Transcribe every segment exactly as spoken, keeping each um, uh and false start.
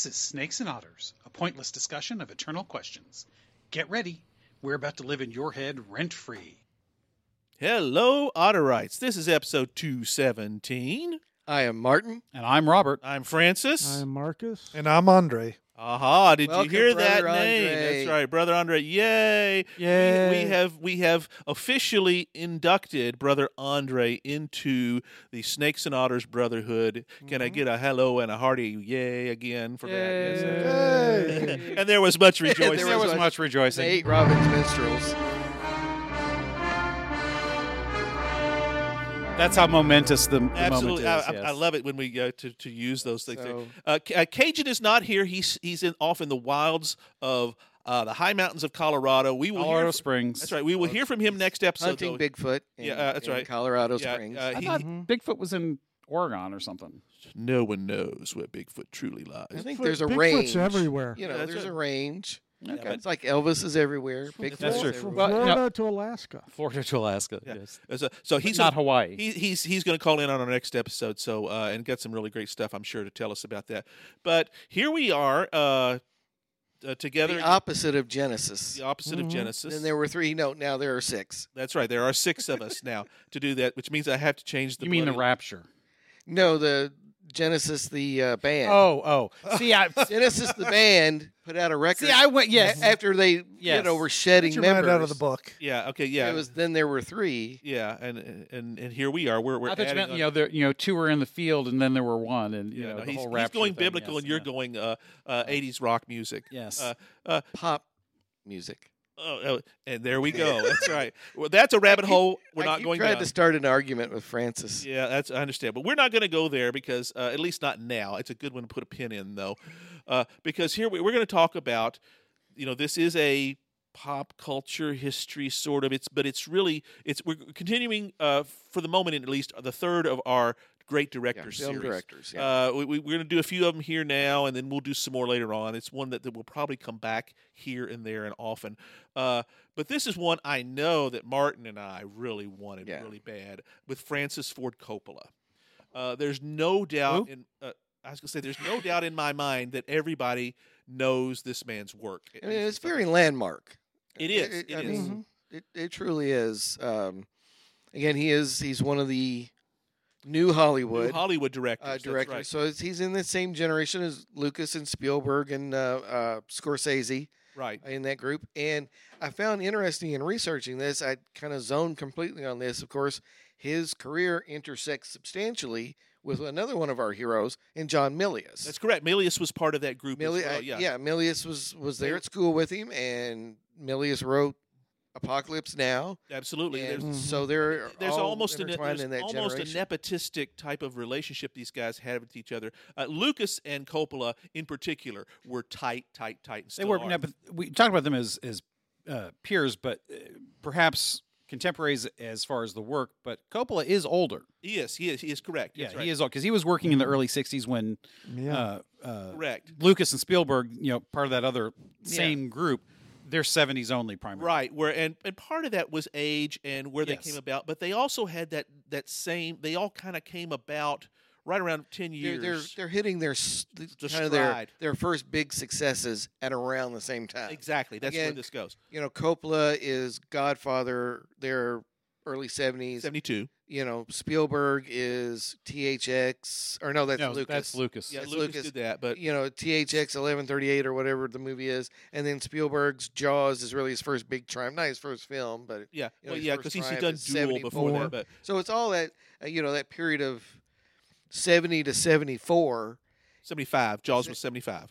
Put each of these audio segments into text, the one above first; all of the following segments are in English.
This is Snakes and Otters, a pointless discussion of eternal questions. Get ready. We're about to live in your head rent-free. Hello, Otterites. This is episode two seventeen. I am Martin. And I'm Robert. I'm Francis. I'm Marcus. And I'm Andre. Aha, did Welcome, you hear that Brother name? Andre. That's right, Brother Andre. Yay. Yay. We, we have we have officially inducted Brother Andre into the Snakes and Otters Brotherhood. Can I get a hello and a hearty yay again for that? Yes. Yay. And there was much rejoicing. There There was much- much rejoicing. Eight Robin's Minstrels. That's how momentous the, the Absolutely, moment is. I, yes. I, I love it when we go to, to use those things. So- Uh, C- uh, Cajun is not here. He's he's in, off in the wilds of uh, the high mountains of Colorado. We will Colorado hear, Springs. That's right. We will hear from him next episode. Hunting though. Bigfoot in, Yeah, uh, that's in right. Colorado Yeah, Springs. uh, I he- thought Bigfoot was in Oregon or something. no one knows where Bigfoot truly lies. I think Bigfoot- there's a Bigfoot's range. everywhere. You know, That's there's right. a range. Okay. It's like Elvis is everywhere. Bigfoot That's is true. everywhere. Well, Florida no. to Alaska. Florida to Alaska. Yeah. Yes. Uh, So, so he's Not gonna- Hawaii. He, he's he's going to call in on our next episode. So uh, and get some really great stuff, I'm sure, to tell us about that. But here we are uh, uh, together. The opposite of Genesis. the opposite of Mhm. Genesis. Then there were three. No, now there are six. That's right. There are six of us now to do that, which means I have to change the. You mean the bloody- rapture? No, the Genesis, the uh, band. Oh, oh. See, I Genesis, the band, put out a record. see. I went. Yes. a- after they, you Yes. know, were shedding Get your members. mind out of the book. Yeah. Okay. Yeah. It was then there were three. yeah. And and and here we are. We're we're I thought you adding meant on- you know there you know two were in the field and then there were one and you Yeah, know no, the he's, whole he's rapture going thing, biblical yes, and you're yeah. going uh, uh, eighties rock music. Yes. Uh, uh, Pop music. oh, oh, and there we go. That's right. Well, that's a rabbit hole. We're I not keep going tried down. to start an argument with Francis. Yeah, that's I understand, but we're not going to go there because uh, at least not now. It's a good one to put a pin in, though, uh, because here we, we're going to talk about, you know, this is a pop culture history sort of. It's but it's really it's we're continuing uh, for the moment at least the third of our great Yeah, directors film series. directors. Yeah. Uh, we, we- we're going to do a few of them here now, and then we'll do some more later on. It's one that, that will probably come back here and there and often. Uh, but this is one I know that Martin and I really wanted Yeah. really bad with Francis Ford Coppola. Uh, there's no doubt Who? in uh, I was going to say there's no doubt in my mind that everybody knows this man's work. I mean, it's very landmark. It is. It I is. mean, it, it truly is. Um, again, he is. He's one of the new Hollywood New Hollywood directors. uh, that's directors. right. So it's, he's in the same generation as Lucas and Spielberg and uh, uh, Scorsese Right. in that group. And I found interesting in researching this. I kind of zoned completely on this. Of course, his career intersects substantially with another one of our heroes, in John Milius. That's correct. Milius was part of that group Mili- as well. uh, Yeah. yeah, Milius was was there They- at school with him, and Milius wrote Apocalypse Now. Absolutely. And There's, so they're there's all almost an, intertwined there's in that almost a generation. nepotistic type of relationship these guys had with each other. Uh, Lucas and Coppola, in particular, were tight, tight, tight. And They still were. are. No, but we talked about them as as uh, peers, but uh, perhaps contemporaries as far as the work. But Coppola is older. He is. He is. He is correct. Yeah, That's right. he is old because he was working in the early sixties when Yeah. uh, uh, Correct. Lucas and Spielberg, you know, part of that other same group, they're seventies only primarily. Right. Where and, and part of that was age and where Yes. they came about, but they also had that that same. They all kind of came about right around ten They're, years. they're they're hitting their s- The kind of their stride. their first big successes at around the same time. Exactly. That's where Again, this goes. You know, Coppola is Godfather. They're early seventies. Seventy-two. You know, Spielberg is T H X, or no, that's No, Lucas. that's Lucas. Yeah, That's Lucas, Lucas. did that, but You know, T H X eleven thirty-eight or whatever the movie is, and then Spielberg's Jaws is really his first big triumph, not his first film, but yeah, you know, well, his yeah, first because he's triumph done is Duel before seventy-four. that, but so it's all that uh, you know that period of seventy to seventy-four. seventy-five. Jaws Se- was seventy-five.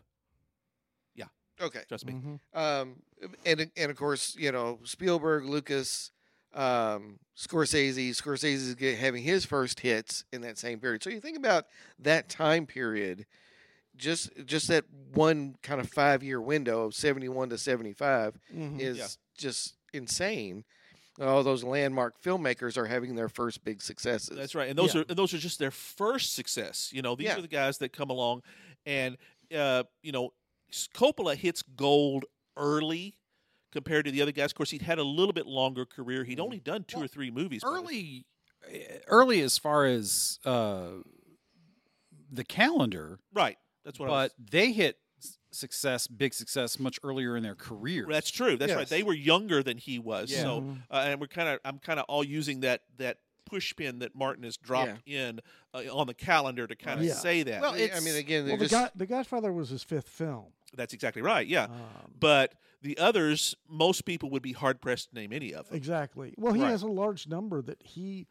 Okay, Trust me. Mhm. um, and and of course you know Spielberg, Lucas, um, Scorsese. Scorsese is get, having his first hits in that same period. So you think about that time period, just just that one kind of five year window of seventy-one to seventy-five Mhm. is Yeah. just insane. All those landmark filmmakers are having their first big successes. That's right, and those Yeah. are and those are just their first success. You know, these Yeah. are the guys that come along, and uh, you know, Coppola hits gold early compared to the other guys. Of course, he'd had a little bit longer career. He'd only done two Well, or three movies. by this- Early, early as far as uh, the calendar, right? That's what. I was, but they hit s- success, big success, much earlier in their careers. That's true. That's right. Yes. They were younger than he was. Yeah. So, Mhm. uh, and we're kind of, I'm kind of all using that that push pin that Martin has dropped in uh, on the calendar to kind of Yeah. say that. Well, I it's, mean, again, they Well, the, just God, the Godfather was his fifth film. That's exactly right. Yeah. Um, But the others, most people would be hard pressed to name any of them. exactly. Well, he Right. has a large number that he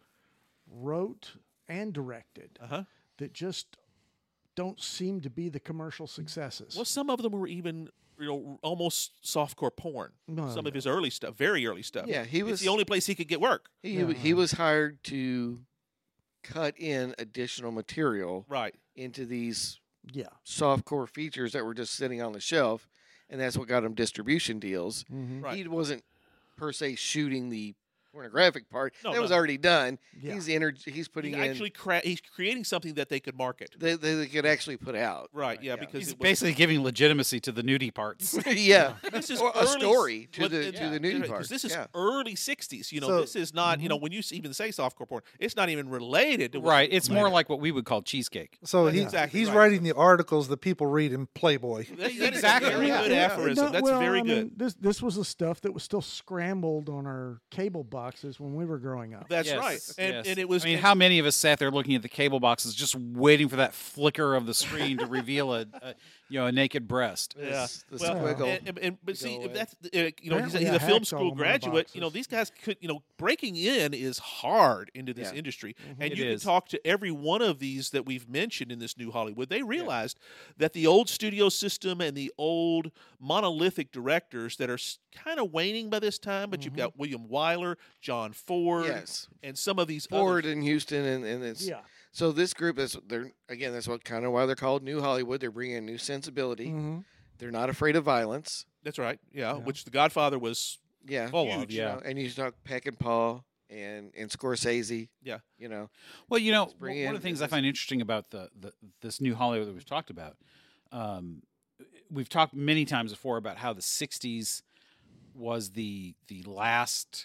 wrote and directed Uh huh. that just don't seem to be the commercial successes. Well, some of them were even, you know, almost softcore porn. No, some of no. his early stuff, very early stuff. yeah, he It's was the only place he could get work. he, No. he was hired to cut in additional material Right. into these Yeah. softcore features that were just sitting on the shelf, and that's what got him distribution deals. hmm Right. He wasn't per se shooting the pornographic part. No, that was no. already done. Yeah. He's ener- He's putting He's in actually cra- he's creating something that they could market. that they, they could actually put out. Right. Yeah. yeah. Because he's it was, basically giving legitimacy to the nudie parts. yeah, this is or a early- story to what- the yeah, to the nudie because part. this is yeah. early sixties. You know, So- this is not. You know, when you s- even say softcore porn, it's not even related to what- Right. It's more later. like what we would call cheesecake. Oh, So he, exactly he's right. writing the articles that people read in Playboy. That- that is a Exactly, very yeah. good Yeah. aphorism. No, That's well, very I good. mean, this this was the stuff that was still scrambled on our cable boxes when we were growing up. That's Yes, right. And yes. and it was. I mean, and- how many of us sat there looking at the cable boxes, just waiting for that flicker of the screen to reveal a, a, you know, a naked breast? Yeah. This- the Well, squiggle. and, and, and- but to see, go if away. that's uh, you know, he's a, Apparently he's I a film hacked all school of my graduate. You know, boxes. these guys could, you know, breaking in is hard into this Yeah. industry. Mm-hmm. And It you is. can talk to every one of these that we've mentioned in this new Hollywood. They realized that the old studio system and the old monolithic directors that are kind of waning by this time. But you've Mhm. got William Wyler, John Ford, yes, and some of these Ford others. in Houston, and, and it's Yeah. so this group is they're again that's what kind of why they're called New Hollywood. They're bringing a new sensibility. hmm They're not afraid of violence. That's right. Yeah, Yeah. which The Godfather was. Yeah, Full Huge, of, you yeah. know, and you talk Peck and Paul and and Scorsese. Yeah. you know, Well, you know, Let's bring one in- of the things I this- find interesting about the, the this new Hollywood that we've talked about, um, we've talked many times before about how the sixties was the the last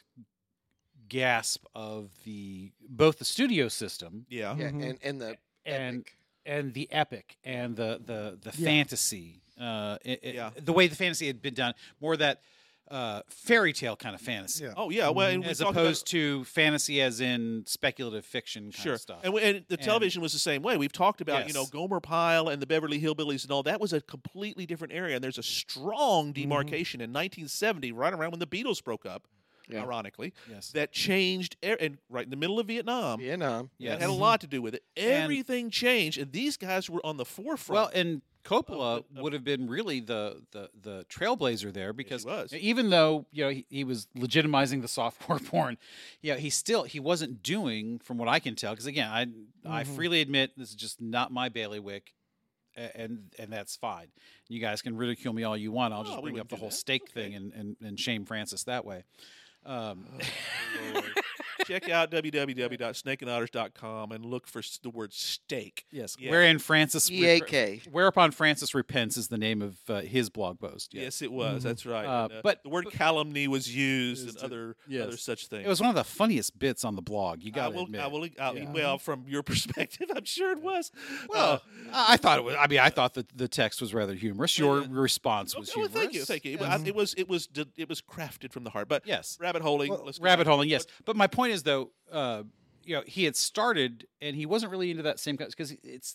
gasp of the both the studio system Yeah. yeah, Mhm. and and the and epic. and the epic and the the the Yeah. fantasy, uh, it, it- Yeah. the way the fantasy had been done, more that uh, fairy tale kind of fantasy. Yeah. Oh yeah. Well, and we As talked about- opposed to fantasy as in speculative fiction kind Sure. of stuff. And, we- and the And- television was the same way. We've talked about, you know, Yes. Gomer Pyle and the Beverly Hillbillies and all. That was a completely different area. And there's a strong Mm-hmm. demarcation in nineteen seventy, right around when the Beatles broke up, Yeah. ironically, yes. that changed, e- and right in the middle of Vietnam. Vietnam. Yes. That had a lot to do with it. And- Everything changed. And these guys were on the forefront. Well, and Coppola Of the- of- would have been really the, the, the trailblazer there because was. even though you know he, he was legitimizing the softcore porn, yeah, he still he wasn't doing, from what I can tell, because again, I I Mhm. freely admit this is just not my bailiwick, a- and and that's fine. You guys can ridicule me all you want. I'll Oh, just we bring up wouldn't the do whole that. steak Okay. thing and, and and shame Francis that way. Um, Oh, Lord. Check out w w w dot snake and otters dot com and look for s- the word steak. yes, Yeah. wherein Francis E A K. whereupon Francis repents is the name of uh, his blog post. Yes, Yes. it was. Mhm. That's right. Uh, And, uh, but- the word calumny was used Used and to- other yes. other such things. It was one of the funniest bits on the blog. You I got to will, admit. I will, I, Yeah. well, from your perspective, I'm sure it was. Well, Uh, I I thought it was. I mean, I thought that the text was rather humorous. Your Yeah. response was okay, well, humorous. thank you, thank you. Yes. But I- It was, it was, d- it was crafted from the heart. But Yes. rabbit holing. Well, let's go Rabbit back. holing, yes. But my point is, though, uh, you know, he had started and he wasn't really into that same because it's,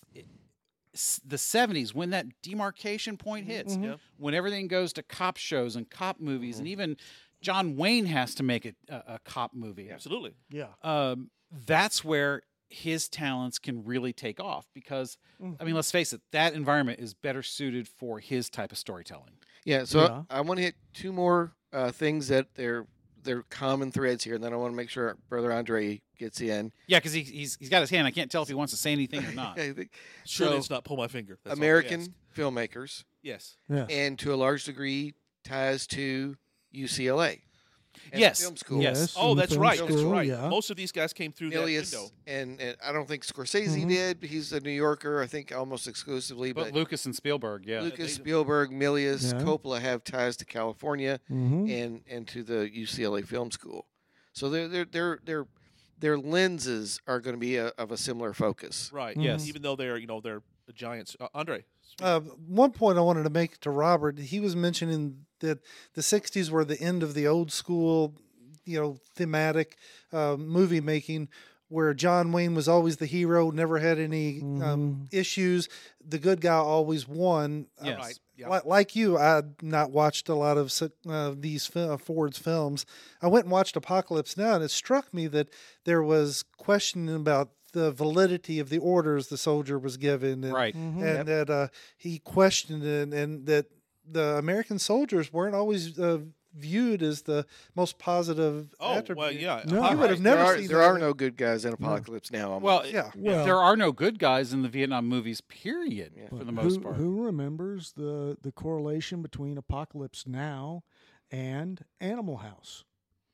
it's the seventies when that demarcation point hits, Mhm. Yeah. when everything goes to cop shows and cop movies, and even John Wayne has to make a, a, a cop movie. Absolutely. Yeah. Um, that's where his talents can really take off because, I mean, let's face it, that environment is better suited for his type of storytelling. Yeah, so Yeah. I want to hit two more uh, things that they're they're common threads here, and then I want to make sure Brother Andre gets in. Yeah, because he, he's he's got his hand. I can't tell if he wants to say anything or not. I think Surely So, it's not pull my finger. That's all we American ask. filmmakers, Yes. Yeah. and to a large degree ties to U C L A. and Yes. film school. Yes. Oh, in that's film right. Film That's school, right. Yeah. Most of these guys came through that Milius, window. and, and I don't think Scorsese Mhm. did. But he's a New Yorker, I think, almost exclusively. But But, Lucas and Spielberg, yeah. Lucas, they- Spielberg, Milius, Yeah. Coppola have ties to California Mm-hmm. and and to the U C L A Film School. So their their their their their lenses are going to be a, of a similar focus. Right. Yes. Even though they're, you know, they're the giants. Uh, Andre, Uh, one point I wanted to make to Robert, he was mentioning that the sixties were the end of the old school, you know, thematic uh, movie making, where John Wayne was always the hero, never had any um, issues. The good guy always won. Yes. Right. Yeah. Like, like you, I'd not watched a lot of uh, these uh, Ford's films. I went and watched Apocalypse Now, and it struck me that there was questioning about the validity of the orders the soldier was given, and, Right. and Yep. that uh, he questioned it, and that the American soldiers weren't always uh, viewed as the most positive Oh, attribute. well, yeah. No. All You would have right. never there are, seen there that. are no good guys in Apocalypse Now. I'm Well, like, Yeah. Well, there are no good guys in the Vietnam movies, period, Yeah. for But the most who, part. Who remembers the, the correlation between Apocalypse Now and Animal House?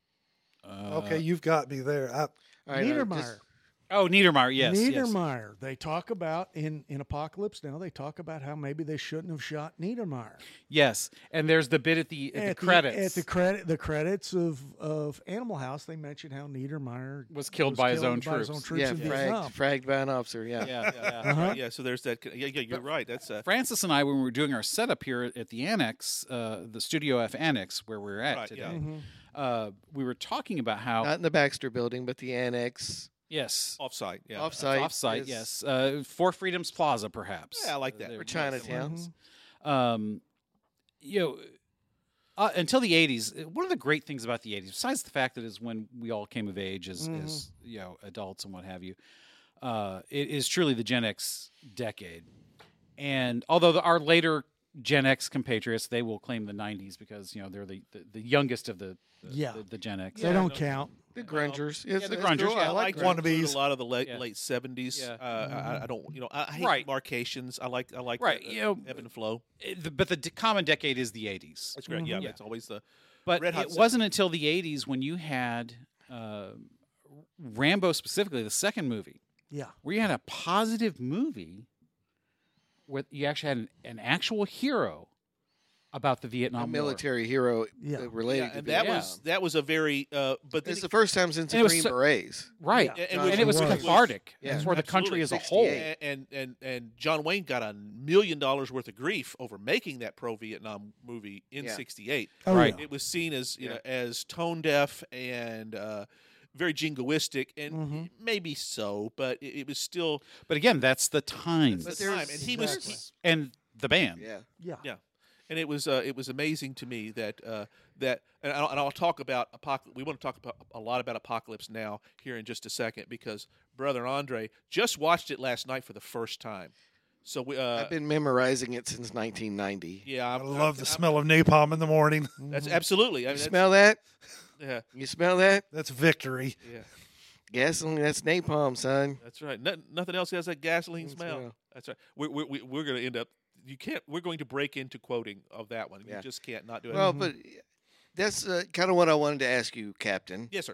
Uh, Okay, you've got me there. I, all right, all right, Niedermeyer. just- Oh, Niedermeyer, yes. yes. Niedermeyer. They talk about in, in Apocalypse Now. They talk about how maybe they shouldn't have shot Niedermeyer. Yes, and there's the bit at the, at the credits. at the credit the credits of, of Animal House. They mention how Niedermeyer Was killed by his own by his troops. own troops yeah, in fragged, Vietnam. fragged by an officer. Yeah. yeah, yeah. Uh-huh. Right, yeah, so there's that. Yeah, yeah, you're right. That's uh, Francis and I, when we were doing our setup here at the Annex, uh, the Studio F Annex, where we're at Right, today, yeah. Mhm. uh, we were talking about how Not in the Baxter Building, but the annex. yes, offsite. Yeah, Offsite. offsite, is- yes, uh, for Freedoms Plaza, perhaps. Yeah, I like that. There- Or Chinatown. Mhm. um, you know, uh, until the eighties, one of the great things about the eighties, besides the fact that is when we all came of age as, Mhm. as you know, adults and what have you, uh, it is truly the Gen X decade. And although the, our later Gen X compatriots, they will claim the nineties because, you know, they're the, the, the youngest of the, the, Yeah. the, the Gen X. They Yeah, don't no. count. The grungers. yeah, It's- the it's grungers, cool. yeah, I I like like grungers. to include wannabes. a lot of the late Yeah. late seventies. Yeah. Uh, I, I don't, you know, I, I hate Right. marcations. I like, I like, Right, the, you know, ebb and flow. It- the- but the d- common decade is the eighties. That's great. Mhm. Yeah, Yeah. it's always the But Red Hot it Summer. wasn't until the eighties when you had uh, Rambo, specifically the second movie, Yeah. where you had a positive movie where you actually had an, an actual hero about the A Vietnam military hero Yeah. uh, related yeah, to and that Vietnam. was that was a very. Uh, but then It's it- the first time since And the it was Green so- Berets. War. Right. Yeah. and, John And it was Wayne. cathartic. Yeah. It's for the country as a whole. sixty-eight. and, and and and John Wayne got a million dollars worth of grief over making that pro Vietnam movie in Yeah. sixty-eight. Oh, Right. yeah. It was seen as you Yeah. know as tone deaf and uh, very jingoistic, and Mhm. maybe so, but it, it was still But again, that's the times. That's But the there's- time, and he was. Exactly. he- and the band. Yeah. Yeah. Yeah. and it was uh, it was amazing to me that uh, that and I'll, and I'll talk about apocalypse. We want to talk about a lot about Apocalypse Now here in just a second because brother Andre just watched it last night for the first time. So we uh, I've been memorizing it since nineteen ninety. yeah, I I'm, love the I'm- smell of napalm in the morning. That's Mhm. absolutely. I You mean, that's- smell that? yeah, You smell that? That's victory. yeah, Gasoline, that's napalm, son. that's right. No, nothing else has that gasoline Mm, smell. smell. That's right. We're we're we- we're going to end up. You can't. We're going to break into quoting of that one. You Yeah. just can't not do it. Well, Mhm. but that's uh, kind of what I wanted to ask you, Captain. yes, sir.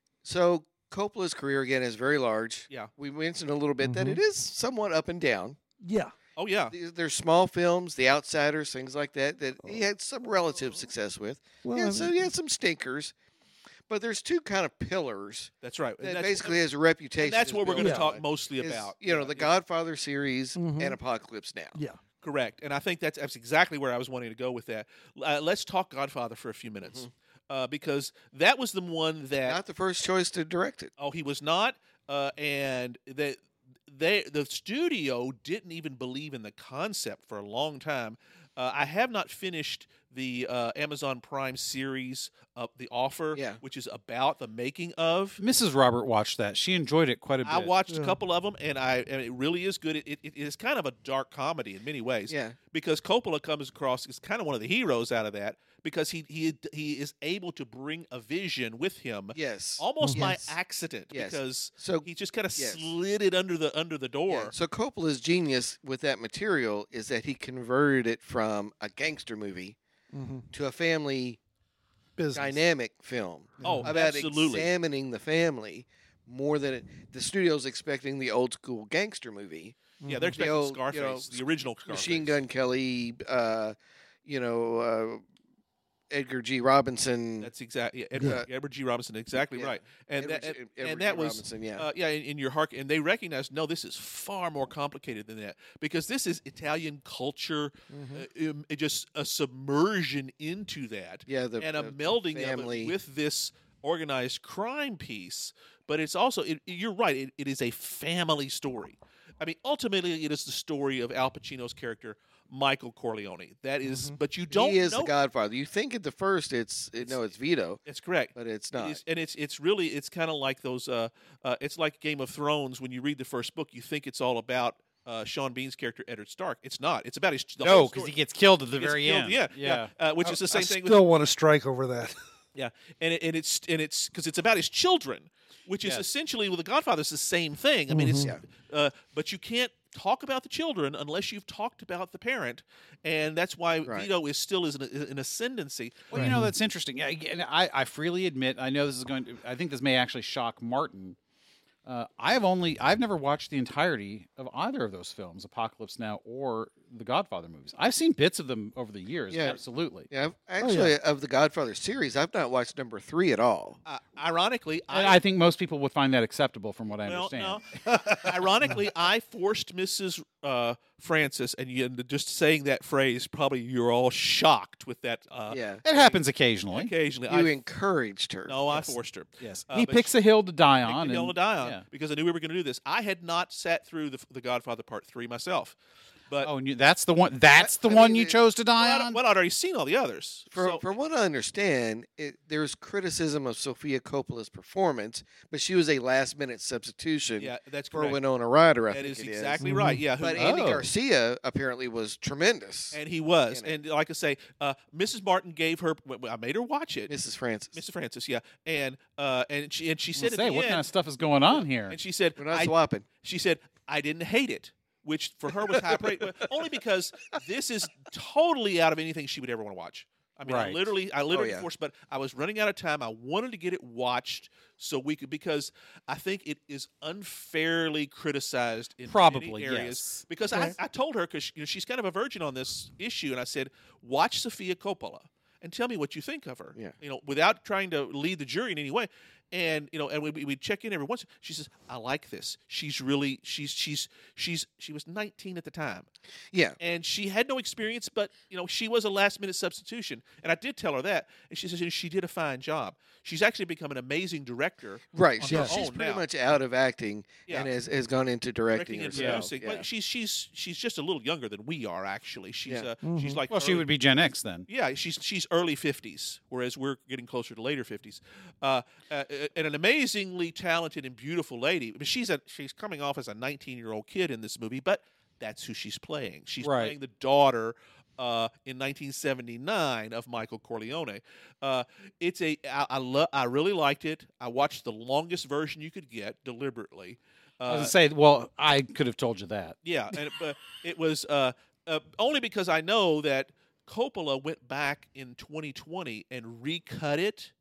So Coppola's career again is very large. Yeah. We mentioned a little bit that Mhm. it is somewhat up and down. Yeah. Oh yeah. These- There's small films, The Outsiders, things like that, that he had some relative success with. Well, yeah, I so mean- he had some stinkers. But there's two kind of pillars That's right. And that that's- basically has a reputation. and that's is what we're built going to on. talk mostly Is, about. You know, Yeah, the yeah. Godfather series Mhm. and Apocalypse Now. Yeah. Correct, and I think that's, that's exactly where I was wanting to go with that. Uh, let's talk Godfather for a few minutes, uh, because that was the one that Not the first choice to direct it. oh he was not, uh, and that they the studio didn't even believe in the concept for a long time. Uh, I have not finished the uh, Amazon Prime series of The Offer, Yeah. which is about the making of. Missus Robert watched that. She enjoyed it quite a bit. I watched a Yeah. couple of them, and I and it really is good. It, it, it is kind of a dark comedy in many ways. Yeah. Because Coppola comes across as kind of one of the heroes out of that because he he he is able to bring a vision with him Yes. almost by Yes. accident Yes. because So he just kind of yes. slid it under the under the door. Yeah. So Coppola's genius with that material is that he converted it from a gangster movie Mm-hmm. to a family Business. dynamic film Oh, about absolutely. examining the family more than it, the studio's expecting the old school gangster movie. Yeah, they're expecting old, you Scarface, know, the original Scarface. Machine Gun Kelly, uh, you know, uh, Edgar G. Robinson. That's exactly yeah, Edward, Edward G. Robinson. Exactly Yeah. right. And Edward that G- and, Edward and that G. was Robinson, yeah. uh, yeah in, in your heart. And they recognized no, this is far more complicated than that because this is Italian culture, Mm-hmm. uh, um, it just a submersion into that. Yeah, the- and a the melding family. of it with this organized crime piece. But it's also it, you're right. It, it is a family story. I mean, ultimately, it is the story of Al Pacino's character, Michael Corleone. That is- but you don't he is know. the Godfather. You think at the first it's, it, no, it's Vito, It's correct. but it's It not. is- and it's it's really it's kind of like those. Uh, uh, it's like Game of Thrones. When you read the first book, you think it's all about uh, Sean Bean's character Eddard Stark. It's not. It's about his. The No, whole because story. he gets killed at the He gets very killed, end. Yeah, yeah. Uh, which is the same I thing. still with, want to strike over that. yeah, and it, and it's and it's because it's about his children, which is Yes. essentially with the Godfather. It's the same thing. I mean, it's. Uh, but you can't talk about the children unless you've talked about the parent, and that's why Right. Vito is still is an, an ascendancy. Well, you know, that's interesting. Yeah, and I, I freely admit, I know this is going to, I think this may actually shock Martin. Uh, I have only, I've never watched the entirety of either of those films, Apocalypse Now or the Godfather movies. I've seen bits of them over the years, Yeah. absolutely. Yeah, I've- actually, of the Godfather series, I've not watched number three at all. Uh, ironically, And I think most people would find that acceptable from what I Well, understand. no. Ironically, I forced Missus Uh, Francis, and you, and just saying that phrase, probably you're all shocked with that. Uh, Yeah, It happens occasionally. Occasionally, you I, encouraged her. no, I forced her. Yes. Uh, he but picks a hill to die Picked on. the hill and- to die on yeah. because I knew we were going to do this. I had not sat through the, the Godfather Part Three myself, but Oh, and you, that's the one. That's the I one mean, you it- chose to die well, I'd, on. well, I'd already seen all the others. For, so, from what I understand, it, there's criticism of Sofia Coppola's performance, but she was a last-minute substitution yeah, that's for correct. Winona Ryder. I That think is it exactly is. right. Yeah, who- But Andy Oh. Garcia apparently was tremendous. and he was, in it. and like I say, uh, Missus Martin gave her. I made her watch it. Missus Francis. Missus Francis, yeah, and uh, and she and she I said was at gonna say, the what end, kind of stuff is going on here? and she said, We're not I, swapping. she said, I didn't hate it, which for her was high praise, but only because this is totally out of anything she would ever want to watch. I mean, I Right. literally, I literally yeah. forced, but I was running out of time. I wanted to get it watched so we could, because I think it is unfairly criticized in Probably, many areas. yes. Because I, I told her, because you know, she's kind of a virgin on this issue, and I said, watch Sofia Coppola and tell me what you think of her. Yeah. You know, without trying to lead the jury in any way. And you know, and we we check in every once. She says, "I like this. She's really she's she's she's she was nineteen at the time, Yeah. and she had no experience, but you know, she was a last minute substitution. And I did tell her that, and she says, she did a fine job. She's actually become an amazing director. Right. on She, her she's own pretty now. much out of acting Yeah. and has, has gone into directing, Directing and herself. producing. Yeah. But she's she's she's just a little younger than we are. Actually, she's Yeah. uh, she's like well, she early- would be Gen X then. Yeah, she's she's early fifties, whereas we're getting closer to later fifties. Uh, uh, and an amazingly talented and beautiful lady. I mean, she's a she's coming off as a nineteen year old kid in this movie, but that's who she's playing. She's Right. playing the daughter uh, in nineteen seventy-nine of Michael Corleone. Uh, it's a I I, lo- I really liked it. I watched the longest version you could get deliberately. Uh, I was gonna say, well, I could have told you that. yeah, and it, but it was uh, uh, only because I know that Coppola went back in twenty twenty and recut it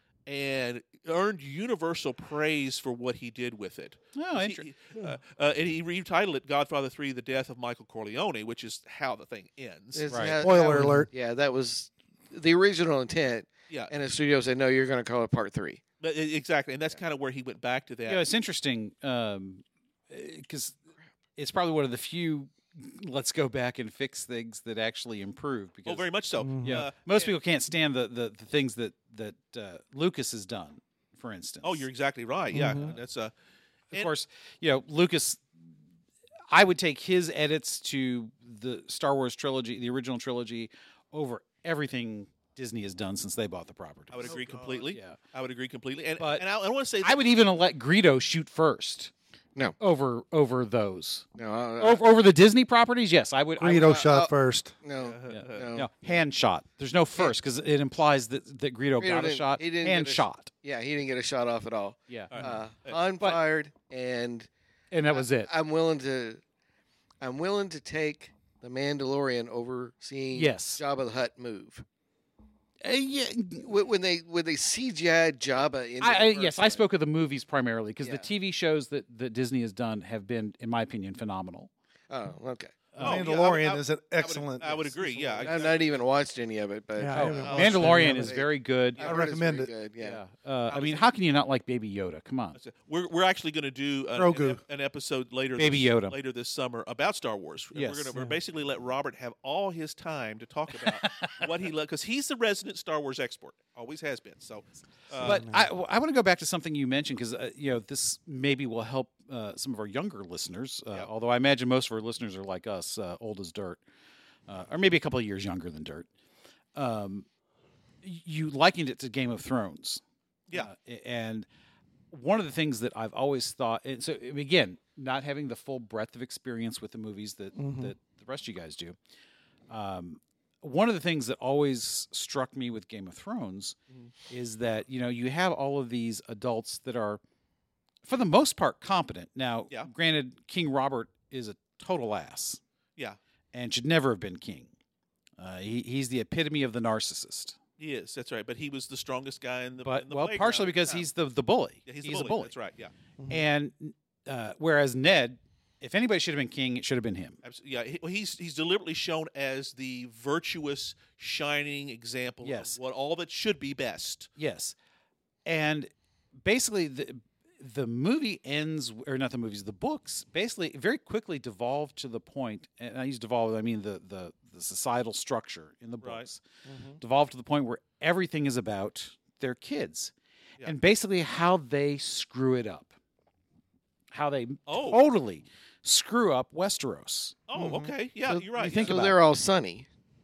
and earned universal praise for what he did with it. Oh, He- interesting. he- uh, uh, and he retitled it Godfather three, The Death of Michael Corleone, which is how the thing ends. It's Right. how- Spoiler how- alert. Yeah, that was the original intent. Yeah, And the studio said, no, you're going to call it part three. but e- exactly. And that's kind of where he went back to that. You know, it's interesting because it's probably one of the few let's go back and fix things that actually improve. Because oh, very much so. yeah, Uh, most and- people can't stand the, the, the things that that uh, Lucas has done, for instance. Oh, you're exactly right. Yeah, Mhm. that's uh, of and- course, you know, Lucas. I would take his edits to the Star Wars trilogy, the original trilogy, over everything Disney has done since they bought the property. I would agree completely. Yeah. I would agree completely. And But and I, I want to say I would even let Greedo shoot first. No. Over over those. No, I- Over, over the Disney properties, yes, I would. I would Greedo uh, shot uh, first. no, Yeah. no. no, hand shot. There's no first because it implies that that Greedo, Greedo got a didn't- shot. he didn't hand get a sh- shot. Yeah, he didn't get a shot off at all. Yeah, All right. Uh, Uh, Han but- fired, and and that was it. I'm willing to, I'm willing to take the Mandalorian over seeing Yes. Jabba the Hutt move. Uh, yeah, When when they when they C G I'd Jabba in. I, I, the first yes, I one. spoke of the movies primarily because Yeah. the T V shows that, that Disney has done have been, in my opinion, phenomenal. Oh, okay. Oh, yeah, I would- Mandalorian I- is an I would- excellent. I would agree. Yeah, I- I've not even watched any of it, but Yeah, I Oh, haven't uh, watched any Mandalorian of is it. very good. I've I heard it's recommend very it. Good. Yeah. Uh, I mean, how can you not like Baby Yoda? Come on. We're we're actually going to do an, Grogu. an, ep- an episode later. Baby this, Yoda. later this summer about Star Wars. And Yes. we're going to Yeah. we're basically let Robert have all his time to talk about what he loves because he's the resident Star Wars expert. Always has been. So, uh, But I, I want to go back to something you mentioned because uh, you know this maybe will help uh, some of our younger listeners. Uh, Yeah. Although I imagine most of our listeners are like us, uh, old as dirt, uh, or maybe a couple of years younger than dirt. Um, y- you likened it to Game of Thrones. Yeah. Uh, and one of the things that I've always thought, and so again, not having the full breadth of experience with the movies that Mhm. that the rest of you guys do. Um, one of the things that always struck me with Game of Thrones Mhm. is that you know you have all of these adults that are, for the most part, competent. Now, Yeah. granted, King Robert is a total ass yeah, and should never have been king. Uh, he, he's the epitome of the narcissist. he is. That's right. But he was the strongest guy in the. But in the well, playground partially at the because time. he's the the bully. Yeah, he's, he's the a bully. bully. That's right. Yeah. And uh, whereas Ned, if anybody should have been king, it should have been him. Absolutely. Yeah, he, well, he's he's deliberately shown as the virtuous, shining example Yes. of what all that should be best. Yes, and basically the the movie ends, or not the movies, the books basically very quickly devolve to the point, and I use devolve, I mean the the, the societal structure in the Right. books Mhm. devolve to the point where everything is about their kids, Yeah. and basically how they screw it up, how they Oh. totally screw up Westeros. Oh, Mhm. okay. Yeah, So you're right. you think So about they're all sunny.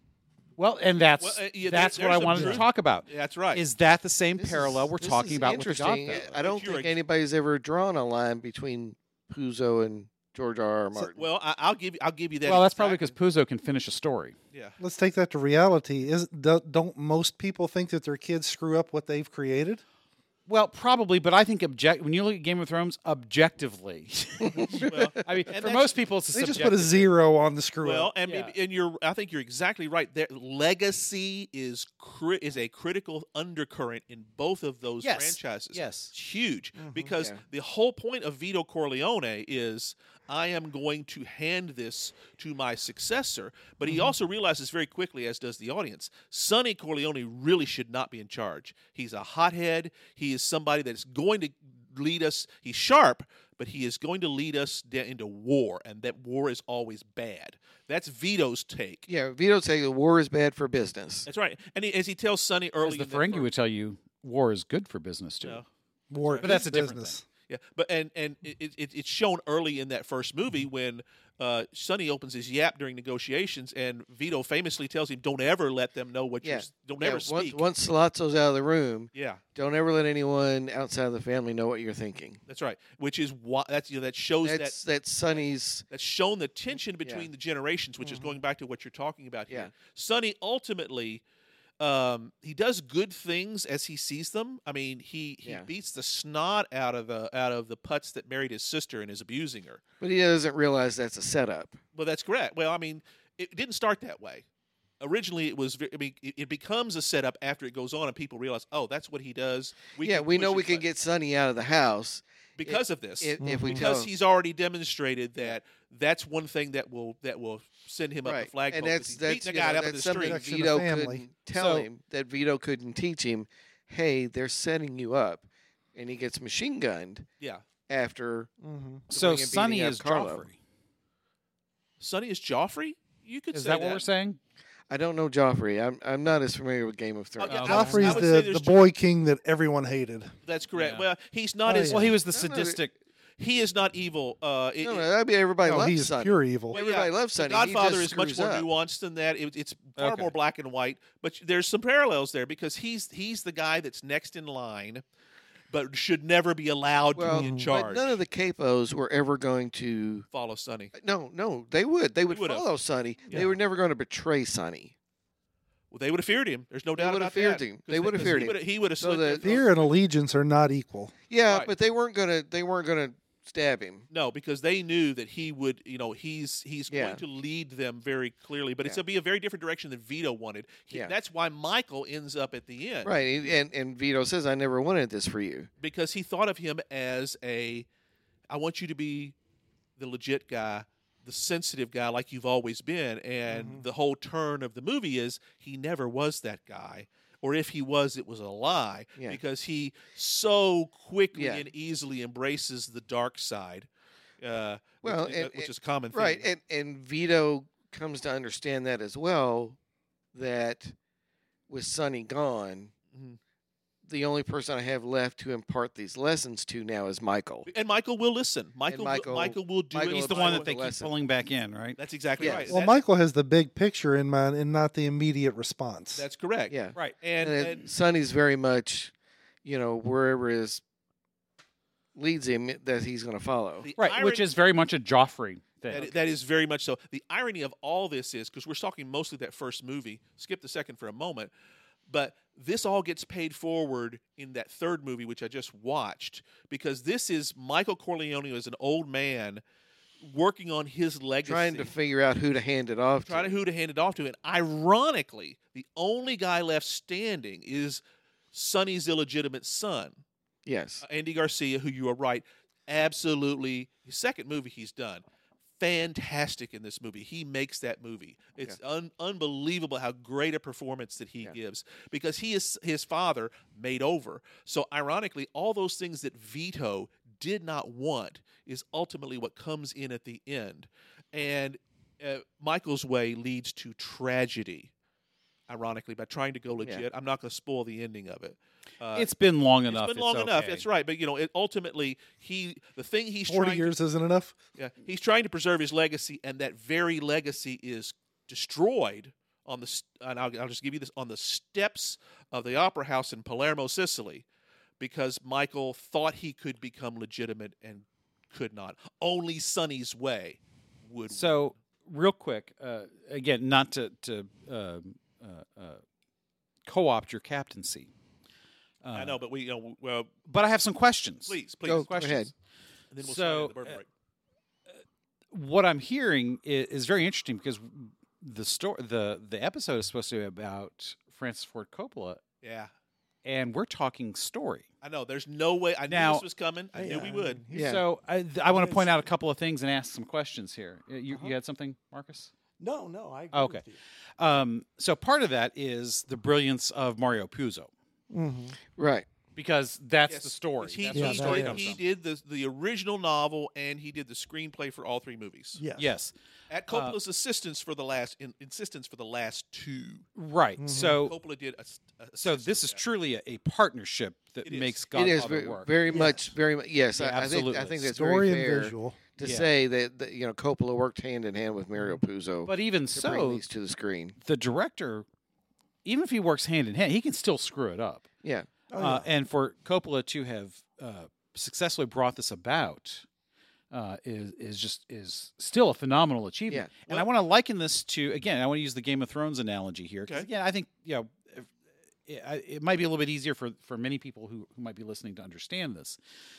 Well, and that's Well, uh, yeah, there- that's what there's I some wanted to truth. talk about. Yeah, that's right. Is that the same This parallel is- we're this talking is about with the interesting. Godfather? I don't But you're think ex- anybody's ever drawn a line between Puzo and George R. R. So- Martin. well, I, I'll give you. I'll give you that. Well, that's probably because exactly. Puzo can finish a story. Yeah. Let's take that to reality. Is do, don't most people think that their kids screw up what they've created? Well, probably, but I think object when you look at Game of Thrones objectively. Well, I mean, And for that's- most people, it's a They just subjective put a zero on the screw Well, up. and Yeah. maybe, and you're. I think you're exactly right. Their legacy is cri- is a critical undercurrent in both of those Yes. franchises. Yes. It's huge Mhm. because Yeah. the whole point of Vito Corleone is I am going to hand this to my successor. But he also realizes very quickly, as does the audience, Sonny Corleone really should not be in charge. He's a hothead. He is somebody that's going to lead us. He's sharp, but he is going to lead us de- into war, and that war is always bad. That's Vito's take. Yeah, Vito saying the war is bad for business. That's right. And he, as he tells Sonny early, As the in that Ferengi fir- would tell you, war is good for business too. Yeah. War But that's is a different business. Yeah, but and and it, it, it's shown early in that first movie when uh, Sonny opens his yap during negotiations, and Vito famously tells him, "Don't ever let them know what Yeah, you're. Don't Yeah, ever once, speak." once Salazzo's out of the room, Yeah, don't ever let anyone outside of the family know what you're thinking. that's right. Which is why that's you know that shows That's that that's Sonny's. that's shown the tension between Yeah. the generations, which is Mhm. going back to what you're talking about here. Yeah. Sonny ultimately. Um, he does good things as he sees them. I mean, he, he Yeah. beats the snot out of the out of the putz that married his sister and is abusing her. But he doesn't realize that's a setup. Well, that's correct. Well, I mean, it didn't start that way. Originally, it was. ve- I mean, it, it becomes a setup after it goes on, and people realize, oh, that's what he does. yeah, can we push know his we can button get Sonny out of the house because of this. if, if we Mhm. tell because him. he's already demonstrated that that's one thing that will that will send him up right. the flagpole. and 'cause that's he's that's beating a you guy know, up in that's the something street. Protection of Vito family. couldn't tell So- him, that Vito couldn't teach him. Hey, they're setting you up, and he gets machine gunned Yeah, after. Mm-hmm. So Going and Sonny beating up is Carlo. Joffrey. Sonny is Joffrey. You could Is say that what we're saying? I don't know Joffrey. I'm I'm not as familiar with Game of Thrones. Okay, Oh, I would- I Joffrey's would say the, there's the two- boy king that everyone hated. That's correct. Yeah. Well, he's not Oh, as yeah. Well, he was the No, no, sadistic. he is not evil. Uh, it- No, it- no, I mean everybody No, loves he's Sonny. pure evil. Well, Everybody yeah, loves The Sonny. He Godfather just is much screws more up. nuanced than that. It, it's far Okay. more black and white. But there's some parallels there because he's he's the guy that's next in line, but should never be allowed Well, to be in but charge. none of the capos were ever going to. Follow Sonny. No, no, they would. They would would've. follow Sonny. Yeah. They were never going to betray Sonny. Well, they would have feared him. There's no They doubt would about have feared that. him. 'Cause They would have 'cause feared he him. would have- He would have So slid the- their- Fear and allegiance are not equal. Yeah, Right. but they weren't gonna. They weren't gonna stab him. No, because they knew that he would. You know, he's he's Yeah. going to lead them very clearly. But it's Yeah. going to be a very different direction than Vito wanted. He, Yeah. That's why Michael ends up at the end. Right, and and Vito says, "I never wanted this for you." Because he thought of him as a, I want you to be the legit guy, the sensitive guy like you've always been, and Mhm. the whole turn of the movie is he never was that guy. Or if he was, it was a lie Yeah. because he so quickly Yeah. and easily embraces the dark side. Uh, Well, which, and- which and- is a common thing. Right, and and Vito comes to understand that as well. That with Sonny gone, Mhm. the only person I have left to impart these lessons to now is Michael. And Michael will listen. Michael, Michael- will, Michael will do Michael it. He's will the follow one that the they keep lesson. pulling back in, right? That's exactly Yes. right. Well, That's- Michael has the big picture in mind and not the immediate response. That's correct. Yeah, Right. And, and, and Sonny's very much, you know, wherever his leads him, that he's going to follow. the Right, which irony- is very much a Joffrey thing. That, that is very much so. The irony of all this is because we're talking mostly that first movie. Skip the second for a moment, but this all gets paid forward in that third movie, which I just watched, because this is Michael Corleone as an old man working on his legacy, Trying to figure out who to hand it off trying to. to who to hand it off to. And ironically, the only guy left standing is Sonny's illegitimate son, Yes. Andy Garcia, who you are right, absolutely his second movie he's done. Fantastic in this movie. He makes that movie. It's un- unbelievable how great a performance that he Yeah. gives because he is his father made over. So ironically, all those things that Vito did not want is ultimately what comes in at the end. And uh, Michael's way leads to tragedy. Ironically, by trying to go legit, I'm not going to spoil the ending of it. Uh, It's been long enough. it's been long enough. okay. That's right. But you know, it ultimately he the thing he's Forty trying years isn't enough. To, yeah, he's trying to preserve his legacy, and that very legacy is destroyed on the. st- And I'll, I'll just give you this on the steps of the Opera House in Palermo, Sicily, because Michael thought he could become legitimate and could not. Only Sonny's way would. So, real quick, uh, again, not to to um, uh, uh, co-opt your captaincy. Uh, I know, but we you know well, but I have some questions. please, please, Go, go questions. ahead. and then we'll So, start at the bird uh, break. What I'm hearing is, is very interesting because the story, the the episode is supposed to be about Francis Ford Coppola, Yeah, and we're talking story. I know. There's no way. I Now- knew this was coming. I knew we would. Yeah. So I, th- I want to point Yes. out a couple of things and ask some questions here. Uh, You, Uh-huh. you had something, Marcus? No, no, I agree Okay. with you. Um, so part of that is the brilliance of Mario Puzo Mm-hmm. Right. because that's Yes, the story. He, That's he, where Yeah, the that story did, comes he from. did the the original novel and he did the screenplay for all three movies. Yes. Yes, At Coppola's assistance for the last in, insistence for the last two. right. Mhm. So Coppola did. A, a so assist this with is that. truly a, a partnership that It is. makes It Godfather is very, work. very Yes. much, very much. Yes, Yeah, I, I think absolutely. I think that's Story very and fair visual. to Yeah. say that, that you know Coppola worked hand in hand with Mario Puzo but even to bring so, these to the screen. the director, even if he works hand in hand, he can still screw it up. Yeah. Oh, Uh, yeah. and for Coppola to have uh, successfully brought this about uh, is is just is still a phenomenal achievement. Yeah. And I want to liken this to again. I want to use the Game of Thrones analogy here because Okay. again, I think you know if- it, I- it might be a little bit easier for for many people who who might be listening to understand this.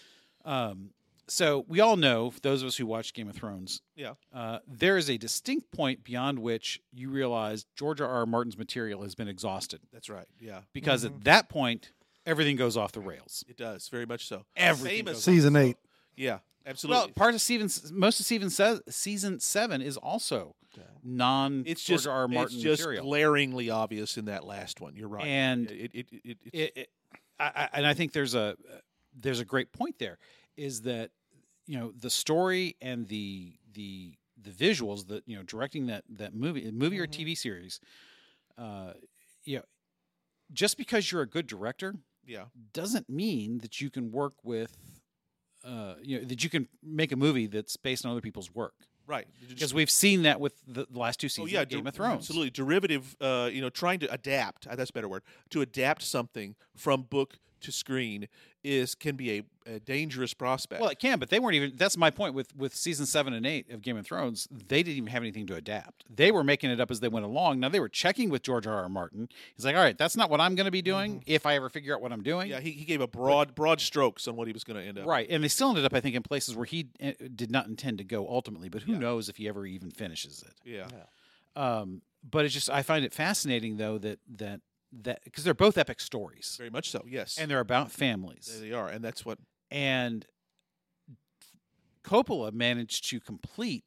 Um, so we all know, those of us who watch Game of Thrones, Yeah. uh, there is a distinct point beyond which you realize George R. R. Martin's material has been exhausted That's right. Yeah, because Mm-hmm. at that point everything goes off the rails. it does very much so. Everything Famous- goes Season eight. Yeah, absolutely. Well, part of Steven, most of Steven says season seven is also non it's George just R. R. Martin it's just material, glaringly obvious in that last one. You're right. and it, it, it, it, it's, it, it, I, I, and I think there's a there's a great point there is that you know the story and the the the visuals that you know directing that that movie movie or Mhm. T V series, uh, you know, just because you're a good director yeah. doesn't mean that you can work with. Uh, you know that you can make a movie that's based on other people's work Right. because we've seen that with the last two Oh seasons yeah, of Game der- of Thrones. Absolutely, derivative. Uh, you know, trying to adapt. Uh, that's a better word. To adapt something from book to screen is can be a, a dangerous prospect. Well, it can, but they weren't even. That's my point with with season seven and eight of Game of Thrones. They didn't even have anything to adapt. They were making it up as they went along. Now they were checking with George R. R. Martin. He's like, all right, that's not what I'm going to be doing if I ever figure out what I'm doing. yeah, he, he gave a broad broad strokes on what he was going to end up. Right, and they still ended up, I think, in places where he uh, did not intend to go ultimately. But who Yeah. knows if he ever even finishes it? Yeah. Um, but it's just I find it fascinating though that that that because they're both epic stories Very much so. Yes. and they're about families. There they are, and that's what. And Coppola managed to complete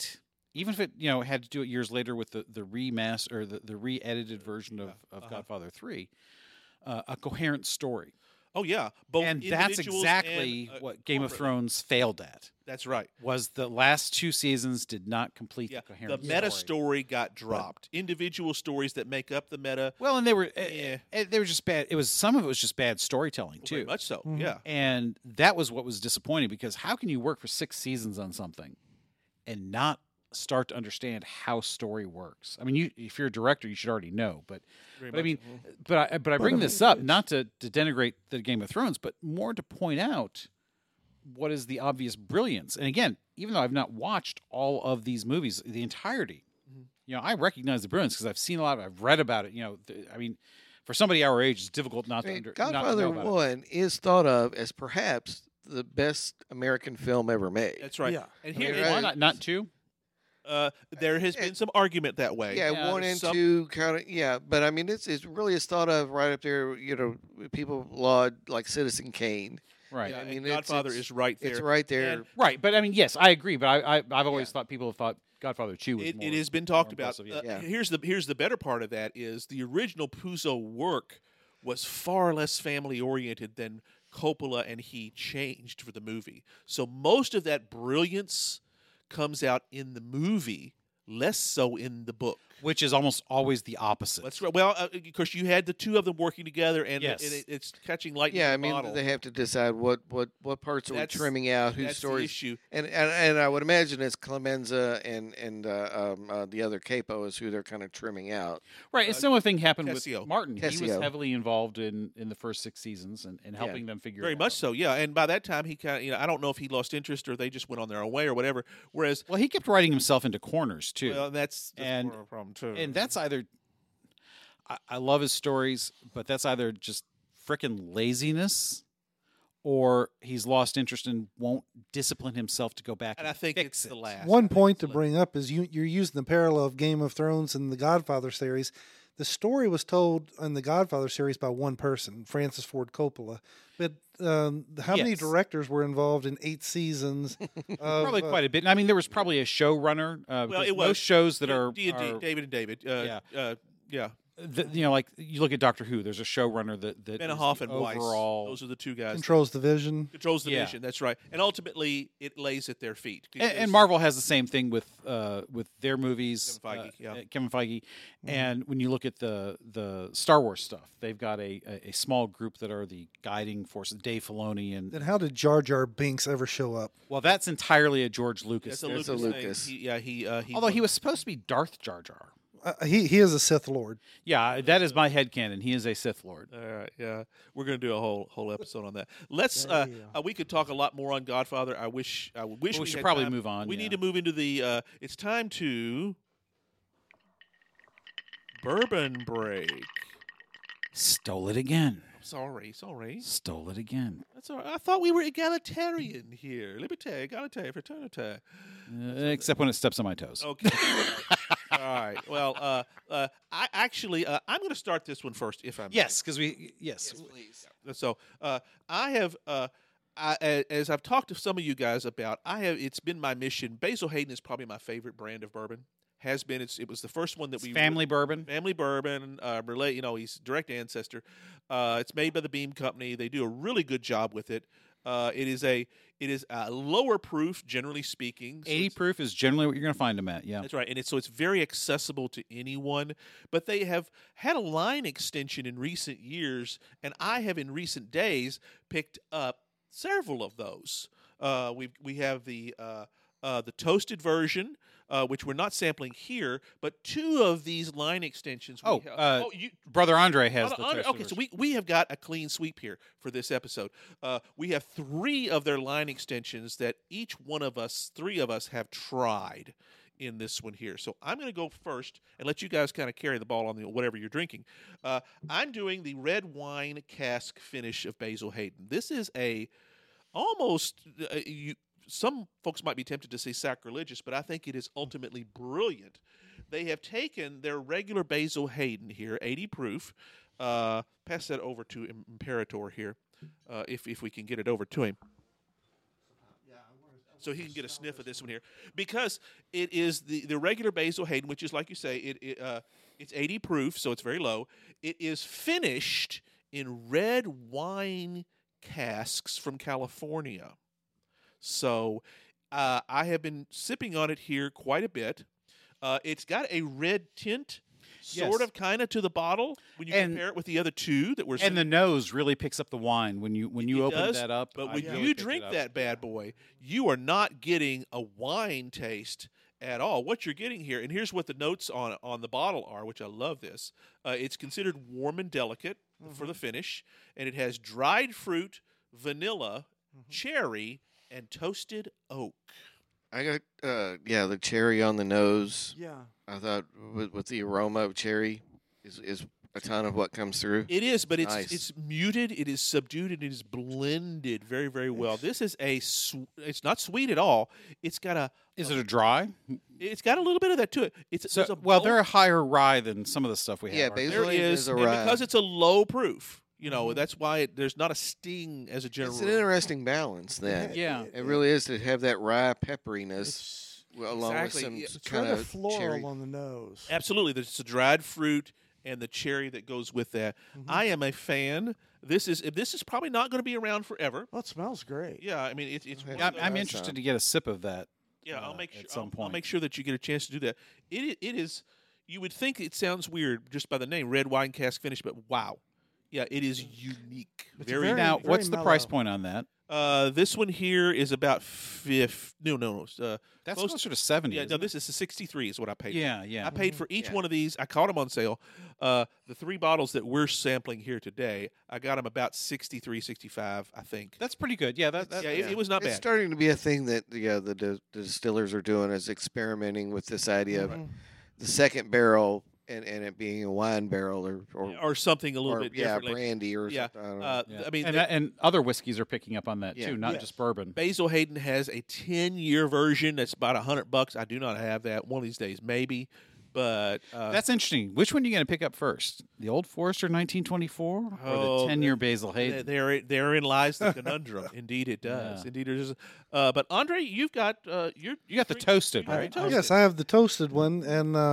even if it you know had to do it years later with the the remaster or the, the re-edited version of, of Uh-huh. Godfather three, uh, a coherent story. Oh yeah, both And that's individuals exactly and, uh, what Game of corporately. Thrones failed at. That's right. Was the last two seasons did not complete Yeah, the coherent the meta story. story got dropped. Individual stories that make up the meta, Well, and they were uh, Yeah. uh, they were just bad. It was some of it was just bad storytelling very too, much so. Mhm. Yeah, and that was what was disappointing because how can you work for six seasons on something and not start to understand how story works? I mean, you if you're a director, you should already know, but very but I much. mean, but I but I But bring I this mean, up not to, to denigrate the Game of Thrones, but more to point out what is the obvious brilliance. And again, even though I've not watched all of these movies, the entirety, Mhm. you know, I recognize the brilliance because I've seen a lot of, I've read about it. You know, th- I mean, for somebody our age, it's difficult not I to mean, under, not to Godfather know about it. One is thought of as perhaps the best American film ever made. That's right. Yeah. And I mean, here, right. Why not, not two? uh, there has been some argument that way. Yeah, Yeah, one and some- two kind of yeah, but I mean it's it's really is thought of right up there. You know, people laud like Citizen Kane. Right. Yeah, I and mean, it's- Godfather it's- is right there. It's right there. And Right. But I mean, yes, I agree. But I, I I've always Yeah. thought people have thought Godfather two was It, more. it has been talked more about. impressive, yeah. Uh, Yeah. Here's the here's the better part of that is the original Puzo work was far less family oriented than Coppola and he changed for the movie. So most of that brilliance comes out in the movie, less so in the book. Which is almost always the opposite. That's right. Well, uh, of course, you had the two of them working together, and, Yes. and it, it's catching lightning. Yeah, I in a mean bottle. they have to decide what what what parts are we That's- trimming out, whose That's the stories, issue. and, and and I would imagine it's Clemenza and and uh, um, uh, the other capo is who they're kind of trimming out. Right. A Uh, similar thing happened Tessio. with Martin. He was Tessio. heavily involved in, in the first six seasons and, and Yeah. helping them figure Very it much out. so, yeah. And by that time, he kind of, you know, I don't know if he lost interest or they just went on their own way or whatever. Whereas, Well, he kept writing himself into corners too. well, that's, that's And- part of a problem too. and that's either I, I love his stories, but that's either just frickin' laziness or he's lost interest and won't discipline himself to go back and and, I think fix it's it. the last. One I think point it's to the bring up is you, you're using the parallel of Game of Thrones and the Godfather series. The story was told in the Godfather series by one person, Francis Ford Coppola. But um, how many Yes. directors were involved in eight seasons? of, Probably uh, quite a bit. I mean, there was probably a showrunner. Uh, Well, because it was. most shows that Yeah, are, D and D, are David and David. Uh, Yeah. Uh, yeah. the, you know, like you look at Doctor Who. There's a showrunner that that is Benioff the and Weiss. overall. Those are the two guys. controls the vision. Controls the Yeah. vision. That's right. And ultimately, it lays at their feet. and, and because- Marvel has the same thing with uh, with their movies. Kevin Feige, uh, yeah. uh, Kevin Feige. Mm-hmm. And when you look at the the Star Wars stuff, they've got a, a, a small group that are the guiding force. Dave Filoni and Then how did Jar Jar Binks ever show up? well, that's entirely a George Lucas. That's a thing. That's a Lucas, thing. Lucas. He, yeah, he, uh, he. Although he was supposed to be Darth Jar Jar. Uh, he he is a Sith Lord. Yeah, that is my headcanon. He is a Sith Lord. All right, yeah, we're gonna do a whole whole episode on that. Let's. Yeah, Uh, yeah. uh, we could talk a lot more on Godfather. I wish. I wish Well, we we should had probably time. move on, We yeah. need to move into the. Uh, it's time to bourbon break. Stole it again. Sorry, sorry. Stole it again. That's all right. I thought we were egalitarian here. Liberté, égalité, fraternité. Uh, except when it steps on my toes. Okay. All right. Well, uh, uh, I actually, uh, I'm going to start this one first, if I may. Yes, because we yes. please. So uh, I have, uh, I, a- as I've talked to some of you guys about, I have. It's been my mission. Basil Hayden is probably my favorite brand of bourbon. Has been. It's, it was the first one that It's we family bourbon. family bourbon. Uh, relate. You know, he's direct ancestor. Uh, it's made by the Beam Company. They do a really good job with it. Uh, it is a it is a lower proof, generally speaking. So eighty it's- proof is generally what you're going to find them at. Yeah. That's right, and it's so it's very accessible to anyone. But they have had a line extension in recent years, and I have in recent days picked up several of those. Uh, we we have the uh, uh, the toasted version, uh, which we're not sampling here, but two of these line extensions. We Oh, have, uh, oh, you. Brother Andre has Oh, the no, Andre- toasted okay, so version. we, we have got a clean sweep here for this episode. Uh, we have three of their line extensions that each one of us, three of us, have tried in this one here. So I'm going to go first and let you guys kind of carry the ball on the, whatever you're drinking. Uh, I'm doing the red wine cask finish of Basil Hayden. This is a almost uh, you. Some folks might be tempted to say sacrilegious, but I think it is ultimately brilliant. They have taken their regular Basil Hayden here, eighty proof. Uh, pass that over to Imperator here, uh, if if we can get it over to him. so he can get a sniff of this one here, because it is the, the regular Basil Hayden, which is, like you say, it, it uh, it's eighty proof, so it's very low. It is finished in red wine casks from California. So uh, I have been sipping on it here quite a bit. Uh, it's got a red tint, sort Yes. of, kind of, to the bottle when you And- compare it with the other two that we're. And the nose really picks up the wine when you when you It open does, that up. But I when really you picked it drink up. that bad boy, you are not getting a wine taste at all. What you're getting here, and here's what the notes on on the bottle are, which I love this. Uh, it's considered warm and delicate for the finish, and it has dried fruit, vanilla, cherry, and toasted oak. I got uh yeah the cherry on the nose. Yeah. I thought with, with the aroma of cherry is is a ton of what comes through. It is, but it's Nice. it's muted, it is subdued, and it is blended very, very well. This is a sw- it's not sweet at all. It's got a Is it a dry? it's got a little bit of that to it. It's So there's a well, bold- they're a higher rye than some of the stuff we have. Yeah, aren't they? Basil there Hayden is, is a and rye. because it's a low proof. You know, Mhm. that's why it, there's not a sting as a general It's an rule. interesting balance then. Yeah. It really is to have that rye pepperiness It's, well, along Exactly, with some yeah. it's kind kind of of floral cherry. on the nose. Absolutely, there's the dried fruit and the cherry that goes with that. Mhm. I am a fan. This is this is probably not going to be around forever. Oh, it smells great. Yeah, I mean it's it's. Yeah, one Yeah, of I'm, I'm those- That's interested uh, to get a sip of that. Yeah, I'll uh, make sure. at some I'll, I'll point. make sure that you get a chance to do that. It it is. You would think it sounds weird just by the name, red wine cask finish, but wow, yeah, it is unique. It's Very. very- Now, very what's the price mellow. point on that? uh, this one here is about fifth. No, no, no. Uh, That's Close- closer to seventy. yeah, no. isn't it? This is a sixty-three. Is what I paid. for. Yeah, yeah. I paid for each Yeah. one of these. I caught them on sale. Uh, the three bottles that we're sampling here today, I got them about sixty-three, sixty-five, I think. That's pretty good. Yeah, that, that yeah, it, it was not It's bad. starting to be a thing that yeah the, the, the distillers are doing is experimenting with this idea of Mhm. the second barrel and, and it being a wine barrel or or, or something a little or, bit yeah different. like- brandy or yeah, something. I don't know. uh, Yeah. I mean, and, the- and other whiskeys are picking up on that Yeah. too, not Yes. just bourbon. Basil Hayden has a ten-year version that's about a hundred bucks. I do not have that. One of these days, maybe. But uh, That's interesting. Which one are you going to pick up first? The Old Forester nineteen twenty-four or Oh, the ten-year the- Basil th- Hayden? there, therein lies the conundrum. Indeed, it does. Yeah. Indeed, it does. Uh, but Andre, you've got uh, you're, You got the drink- toasted, you got the right? toasted. Yes, I have the toasted one, and uh,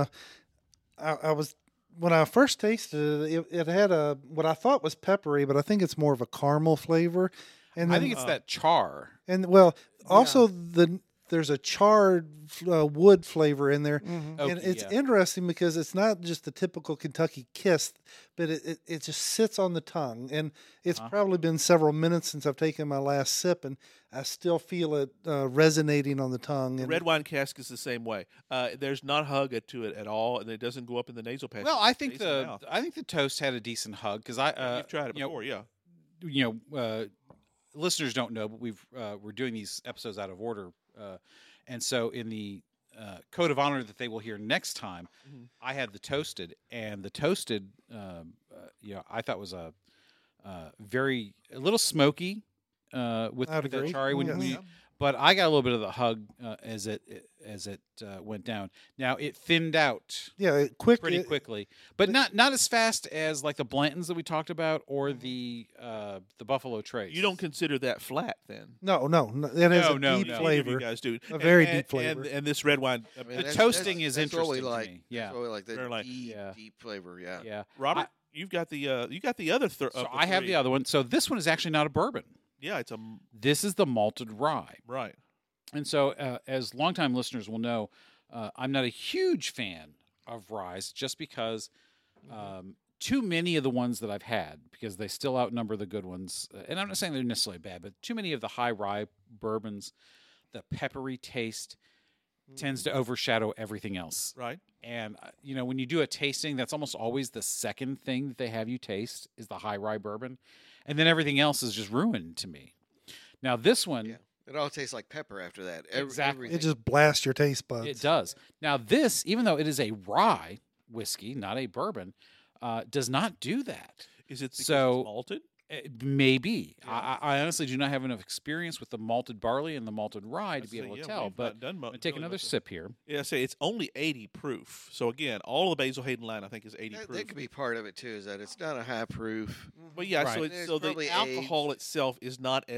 I, I was when I first tasted it, it, it had a what I thought was peppery, but I think it's more of a caramel flavor. And I then, think it's uh, that char. and well, also the there's a charred uh, wood flavor in there. Mhm. Oaky, And it's yeah. interesting because it's not just the typical Kentucky kiss, but it, it, it just sits on the tongue. And it's Uh-huh. probably been several minutes since I've taken my last sip, and I still feel it uh, resonating on the tongue. The And red wine cask is the same way. Uh, there's not hug to it at all, and it doesn't go up in the nasal passage. Well, I It think stays in the mouth. I think the toast had a decent hug because I uh, You've tried it you know, before, yeah. you know, uh, listeners don't know, but we've uh, we're doing these episodes out of order, uh, and so in the uh, code of honor that they will hear next time, Mhm. I had the toasted, and the toasted, um, uh, you know, I thought was a uh, very a little smoky uh, with, I'd with that agree. chari when, Yes. when you, Yeah. but I got a little bit of the hug uh, as it as it uh, went down. Now it thinned out yeah, it quick. pretty it- quickly, but not not as fast as like the Blantons that we talked about or the uh, the Buffalo Trace. You don't consider that flat, then? No, no, no, it has No, a no, deep no. Neither of flavor. You guys do. A And- very and- deep flavor. And, and this red wine. I mean, the that's- toasting that's- is that's what we interesting to like. me. Yeah. That's what we like. The Very like- deep, Yeah. deep flavor. Yeah. Yeah. Robert, I- you've got the uh, you got the other. Thir- So of the I have three. the other one. So this one is actually not a bourbon. Yeah, it's a m- This is the malted rye. right. And so, uh, as longtime listeners will know, uh, I'm not a huge fan of ryes just because um, too many of the ones that I've had, because they still outnumber the good ones. Uh, and I'm not saying they're necessarily bad, but too many of the high rye bourbons, the peppery taste tends to overshadow everything else. Right. And uh, you know, when you do a tasting, that's almost always the second thing that they have you taste is the high rye bourbon, and then everything else is just ruined to me. Now this one, Yeah. It all tastes like pepper after that. Every, Exactly. It everything. just blasts your taste buds. it does. Now this, even though it is a rye whiskey, not a bourbon, uh, does not do that. Is it because So- it's malted? Uh, Maybe. Yeah. I, I honestly do not have enough experience with the malted barley and the malted rye to I'd be say, able to yeah, tell. we've But not done I'm mo- gonna take really another much of- sip here. Yeah, I say it's only eighty proof. So again, all of the Basil Hayden line I think is eighty That, proof. that could be part of it too. Is that it's not a high proof. But yeah, so Right. it's, so It's the probably alcohol itself is not as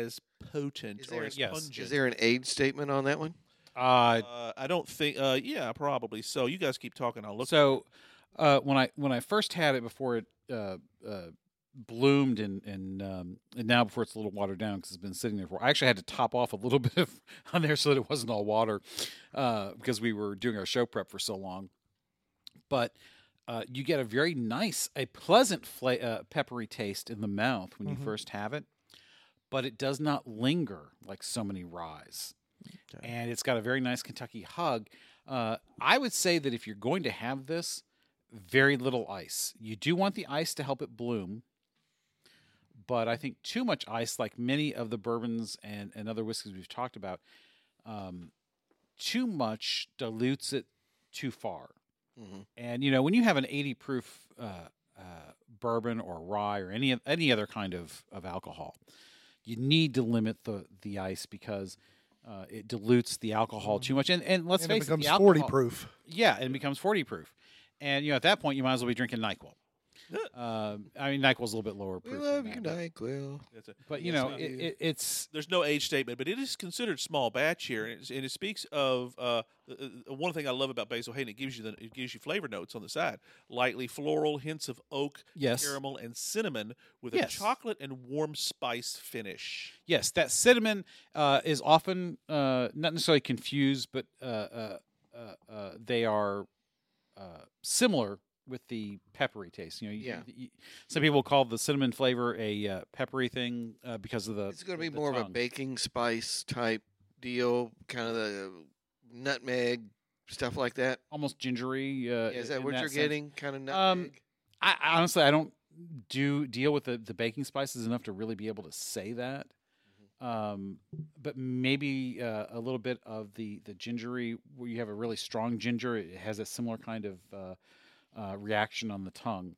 potent Is or there as an- Yes. pungent. Is there an age statement on that one? Uh, Uh, I don't think. Uh, yeah, probably. So you guys keep talking. I'll look. so uh, when I when I first had it before it uh, uh, bloomed and and um, and now before it's a little watered down because it's been sitting there for. I actually had to top off a little bit of on there so that it wasn't all water uh, because we were doing our show prep for so long. But uh, you get a very nice, a pleasant fla- uh, peppery taste in the mouth when Mhm. you first have it, but it does not linger like so many ryes. Okay. And it's got a very nice Kentucky hug. Uh, I would say that if you're going to have this, very little ice. You do want the ice to help it bloom, but I think too much ice, like many of the bourbons and, and other whiskeys we've talked about, um, too much dilutes it too far. Mhm. And you know, when you have an eighty proof uh, uh, bourbon or rye or any any other kind of, of alcohol, you need to limit the the ice because uh, it dilutes the alcohol too much. And and let's and it face becomes it, the forty alcohol- proof. Yeah, and it becomes forty proof. And you know, at that point, you might as well be drinking NyQuil. Um, I mean, NyQuil's a little bit lower We proof. love than you, that, NyQuil. That's a- but you Yes, know, we it, do. it, it's There's no age statement, but it is considered small batch here, and, it's, and it speaks of uh, uh, uh, one thing I love about Basil Hayden. It gives you the it gives you flavor notes on the side, lightly floral, hints of oak, yes, caramel, and cinnamon, with Yes. a chocolate and warm spice finish. yes. That cinnamon uh, is often uh, not necessarily confused, but uh, uh, uh, uh, they are uh, similar with the peppery taste. You know, you, Yeah. you- some people call the cinnamon flavor a uh, peppery thing uh, because of the. It's going to the- be the more of a tongue. baking spice type deal, kind of the nutmeg stuff like that. almost gingery. Uh, Yeah, is that in what you're sense. getting? Kind of Um, nutmeg. I, I honestly, I don't do deal with the, the baking spices enough to really be able to say that. Um, but maybe uh, a little bit of the the gingery, where you have a really strong ginger, it has a similar kind of uh, uh, reaction on the tongue.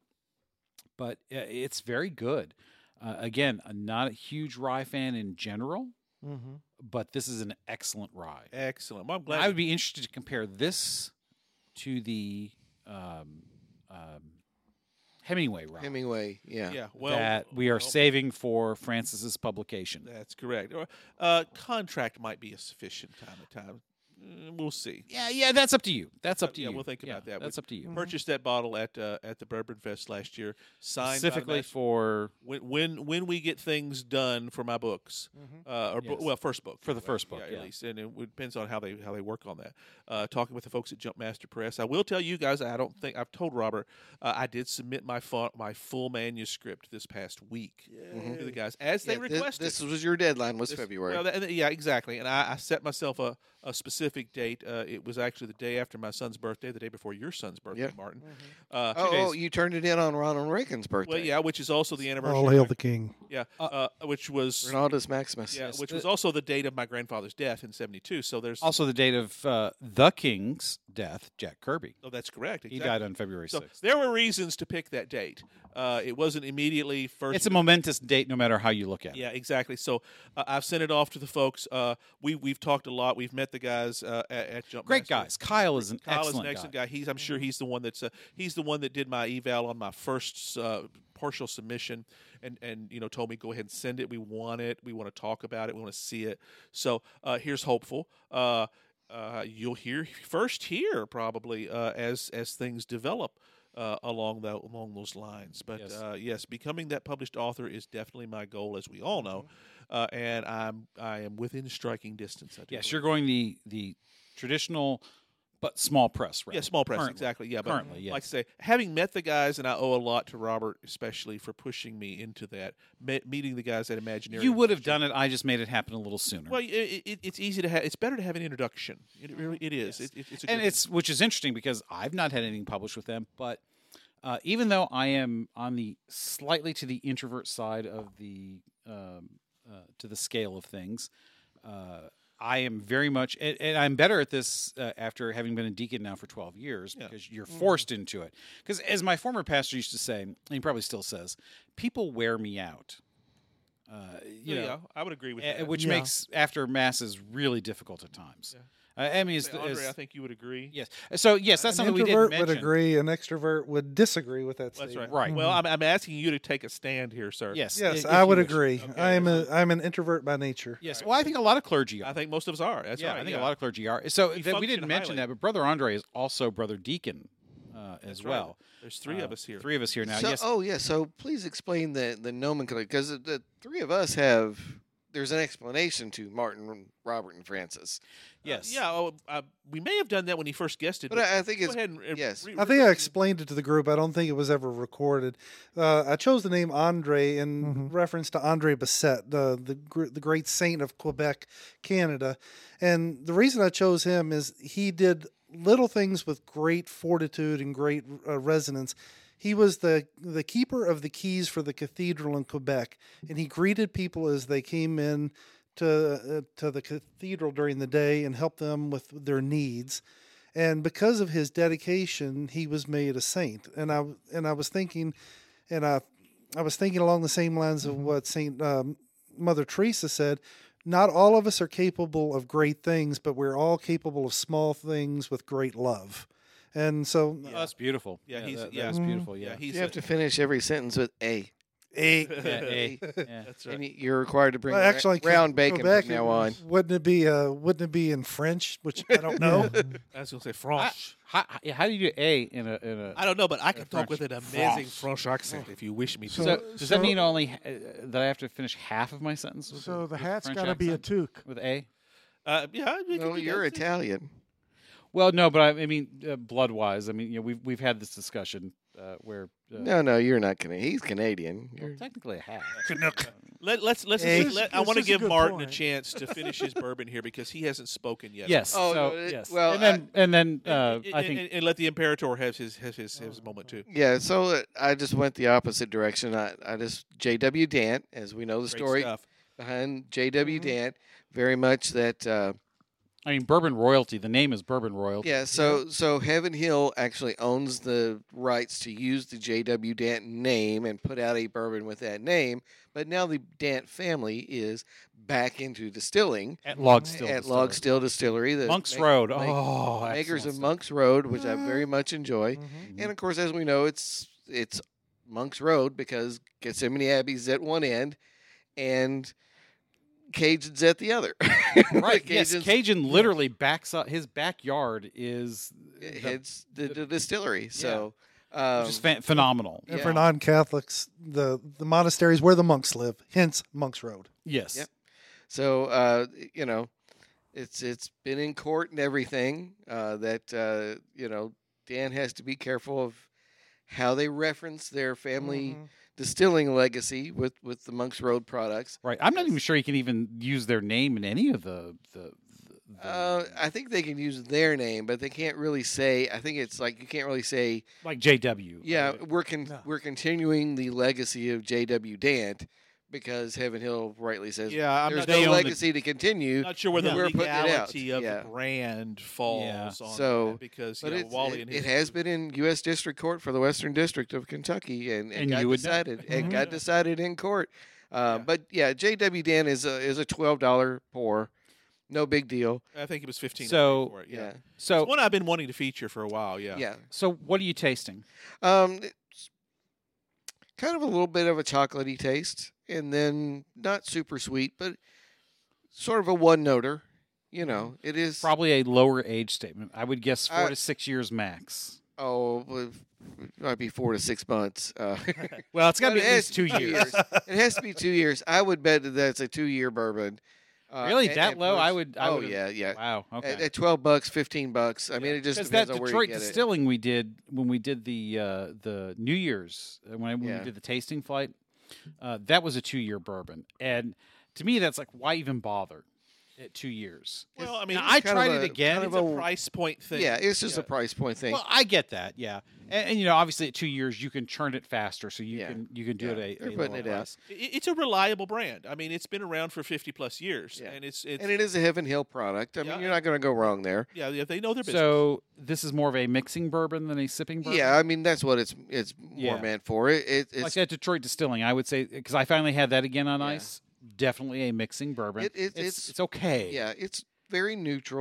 But uh, it's very good. Uh, again, I'm not a huge rye fan in general, Mm-hmm. but this is an excellent rye. Excellent. Well, I'm glad. I would be interested to compare this to the um, um, Hemingway rye Hemingway, yeah. yeah. Well, that we are well, saving for Francis's publication. That's correct. Or, Uh, contract might be a sufficient time to time. Mm, We'll see. Yeah, yeah, that's up to you. That's up to Yeah, you. we'll think about that. That's up to you. Purchased that bottle at uh, at the Bourbon Fest last year. Signed by the Specifically master- for when when when we get things done for my books, uh, or bo- Yes. well, first book For the anyway. first book, yeah, yeah. at least, and it depends on how they how they work on that. Uh, talking with the folks at Jumpmaster Press, I will tell you guys. I don't think I've told Robert. Uh, I did submit my fu- my full manuscript this past week to the guys as they Yeah, thi- requested. this was your deadline, was This- February. well, that- yeah, exactly. And I, I set myself a, a specific date. Uh, it was actually the day after my son's birthday, the day before your son's birthday, Yeah. Martin. Uh, two oh, oh, days- you turned it in on Ronald Reagan's birthday. well, yeah, which is also the anniversary. All of hail my- the king. Yeah, uh, which was Ronaldus Maximus. yeah, Yes, which the- was also the date of my grandfather's death in seventy-two. So there's also the date of uh, the King's death, Jack Kirby. oh, that's correct. He Exactly. died on February So sixth. there were reasons to pick that date. Uh, it wasn't immediately first. It's a momentous date no matter how you look at it. Yeah, exactly. So uh, I've sent it off to the folks. Uh, we we've talked a lot. We've met the guys uh, at, at Jumpmaster. Great guys. Kyle is an Kyle excellent, is an excellent guy. guy. He's I'm sure he's the one that's uh, he's the one that did my eval on my first uh, partial submission, and and you know told me go ahead and send it. We want it. We want to talk about it. We want to see it. So uh, here's hopeful. Uh, uh, you'll hear first here probably uh, as as things develop. Uh, along that along those lines, but Yes. Uh, yes, becoming that published author is definitely my goal, as we all know, uh, and I'm I am within striking distance. I do Yes, believe. you're going the the traditional but small press route. Yeah, small press, currently. exactly. Yeah, but Currently, like I yes. say, having met the guys, and I owe a lot to Robert, especially for pushing me into that. Me- meeting the guys at Imaginary. You would have done it. I just made it happen a little sooner. Well, it, it, it's easy to have. It's better to have an introduction. It really it is. Yes. It, it, it's a and good- it's which is interesting because I've not had anything published with them, but uh, even though I am on the slightly to the introvert side of the um, uh, to the scale of things, uh, I am very much, and, and I'm better at this uh, after having been a deacon now for twelve years Yeah. because you're forced into it. Because as my former pastor used to say, and he probably still says, people wear me out. Uh, you yeah, know, yeah, I would agree with uh, that. which Yeah. makes after masses really difficult at times. Uh, I mean, is, Say, Andre, is- I think you would agree. yes. So yes, that's An something we didn't introvert mention. would agree, an extrovert would disagree with that That's statement. right. Right. Well, I'm, I'm asking you to take a stand here, sir. Yes. Yes, if I you would wish. agree. Okay. I am a I'm an introvert by nature. Yes. Well, I think a lot of clergy are. I think most of us are. That's yeah, right. I think yeah. a lot of clergy are. So We that we function didn't mention highly. that, but Brother Andre is also Brother Deacon uh, as That's right. well. There's three Uh, of us here. Three of us here now. So, yes. Oh yeah. So please explain the the nomenclature because the, the three of us have. There's an explanation to Martin, Robert, and Francis. yes. Yeah. Oh, uh, we may have done that when he first guested. But I, I think go it's ahead and uh, yes. re- I think I re- explained it to the group. I don't think it was ever recorded. Uh, I chose the name Andre in Mhm. reference to Andre Basset, the the gr- the great saint of Quebec, Canada. And the reason I chose him is he did little things with great fortitude and great uh, resonance. He was the the keeper of the keys for the cathedral in Quebec, and he greeted people as they came in to uh, to the cathedral during the day and helped them with their needs. And because of his dedication, he was made a saint. And I and I was thinking, and I I was thinking along the same lines of what Saint um, Mother Teresa said. Not all of us are capable of great things, but we're all capable of small things with great love. And so, Oh, that's beautiful. Yeah, he's- that, yeah. that's Mhm. beautiful. Yeah. Yeah, he's You have a- to finish every sentence with a. a, yeah, eh, yeah. That's right. And you're required to bring well, ra- actually, round bacon Quebec, from now on. Wouldn't it be? Uh, wouldn't it be in French? Which I don't know. I was going to say I- French. how, how do you do a in a in a? I don't know, but I can talk French. with an amazing France. French accent if you wish me to. So, So- does so- that mean only uh, that I have to finish half of my sentence? With So with the hat's French got to be a accent? toque. with a. uh, yeah, we can No, do you're that. Italian. Well, no, but I, I mean, uh, blood wise, I mean, you know, we've we've had this discussion uh, where uh, No, no, you're not Canadian. He's Canadian. well, You're, technically a half. Let, let's let's. Hey. let, I This want to is a give good Martin point. a chance to finish his bourbon here because he hasn't spoken yet. Yes. Oh, so no, it- yes. well, and then and then uh, and, I and- think and, and let the Imperator have his have his, have his moment too. yeah, so uh, I just went the opposite direction. I, I just J W. Dant, as we know the Great story stuff. behind J W. Mhm. Dant, very much that. Uh, I mean Bourbon Royalty. The name is Bourbon Royalty. yeah, so so Heaven Hill actually owns the rights to use the J W. Dant name and put out a bourbon with that name. But now the Dant family is back into distilling At Log Still. at Log Still Distillery, the Monks make- Road. make- Oh, makers excellent of stuff. Monks Road, which I very much enjoy. Mhm. And of course, as we know, it's it's Monks Road because Gethsemane Abbey's at one end and Cajun's at the other. Right. The Yes. Cajuns Cajun literally backs up. His backyard is the, heads the, the distillery. So, um, which is phen- phenomenal. And Yeah. for non-Catholics, the the monasteries where the monks live, hence Monks Road. Yes. Yep. so uh, you know, it's it's been in court and everything. Uh, that uh, you know, Dan has to be careful of how they reference their family Mhm. distilling legacy with with the Monks Road products. Right. I'm not even sure you can even use their name in any of the the. the Uh, I think they can use their name, but they can't really say. I think it's like you can't really say. like J W. Yeah, right? we're con- No. we're continuing the legacy of J W. Dant because Heaven Hill rightly says Yeah, I'm there's not, they no own the- legacy to continue. not sure where the Yeah. We're putting it out. legality of Yeah. the brand falls Yeah. on So, that because But you know, it's, Wally it, and it his has been in U S District Court for the Western District of Kentucky, and, and, And got you would know. decided and Mhm. got decided in court. Uh, Yeah. But yeah, J W. Dant is a is a twelve dollar pour, no big deal. I think it was fifteen. So- for it, Yeah, yeah. yeah. So It's one I've been wanting to feature for a while. Yeah. so what are you tasting? Um, it's kind of a little bit of a chocolatey taste, and then not super sweet, but sort of a one noter. You know, it is. Probably a lower age statement. I would guess four Uh, to six years max. Oh, well, it might be four to six months. Uh, Well, it's got to but be it at has least to two be two years. it has to be two years. I would bet that that's a two year bourbon. Uh, Really, at- that at low? I first. would- I oh would've- yeah, yeah. Wow. Okay. At, at twelve bucks, fifteen bucks. I mean, it just Because depends that on where Detroit you get it. distilling we did when we did the uh, the New Year's uh, when, I, when Yeah. we did the tasting flight, uh, that was a two year bourbon, and to me that's like why even bother at two years? Well, I mean, Now, it's I kind tried of it a- again. kind it's of a a- price point thing. Yeah, it's just Yeah. a price point thing. Well, I get that, yeah, and, and you know obviously at two years you can churn it faster, so you Yeah. can you can do Yeah, it a, they're a putting lower it out. price. I- It's a reliable brand. I mean, it's been around for fifty plus years, Yeah. and it's it's and it is a Heaven Hill product. I mean, Yeah, you're not going to go wrong there. yeah, yeah, they know their business. So this is more of a mixing bourbon than a sipping bourbon. Yeah, I mean that's what it's it's more Yeah. meant for. It, it it's like at Detroit Distilling, I would say because I finally had that again on Yeah. ice. Definitely a mixing bourbon. It- it- it's, it's- it's okay. yeah, it's very neutral.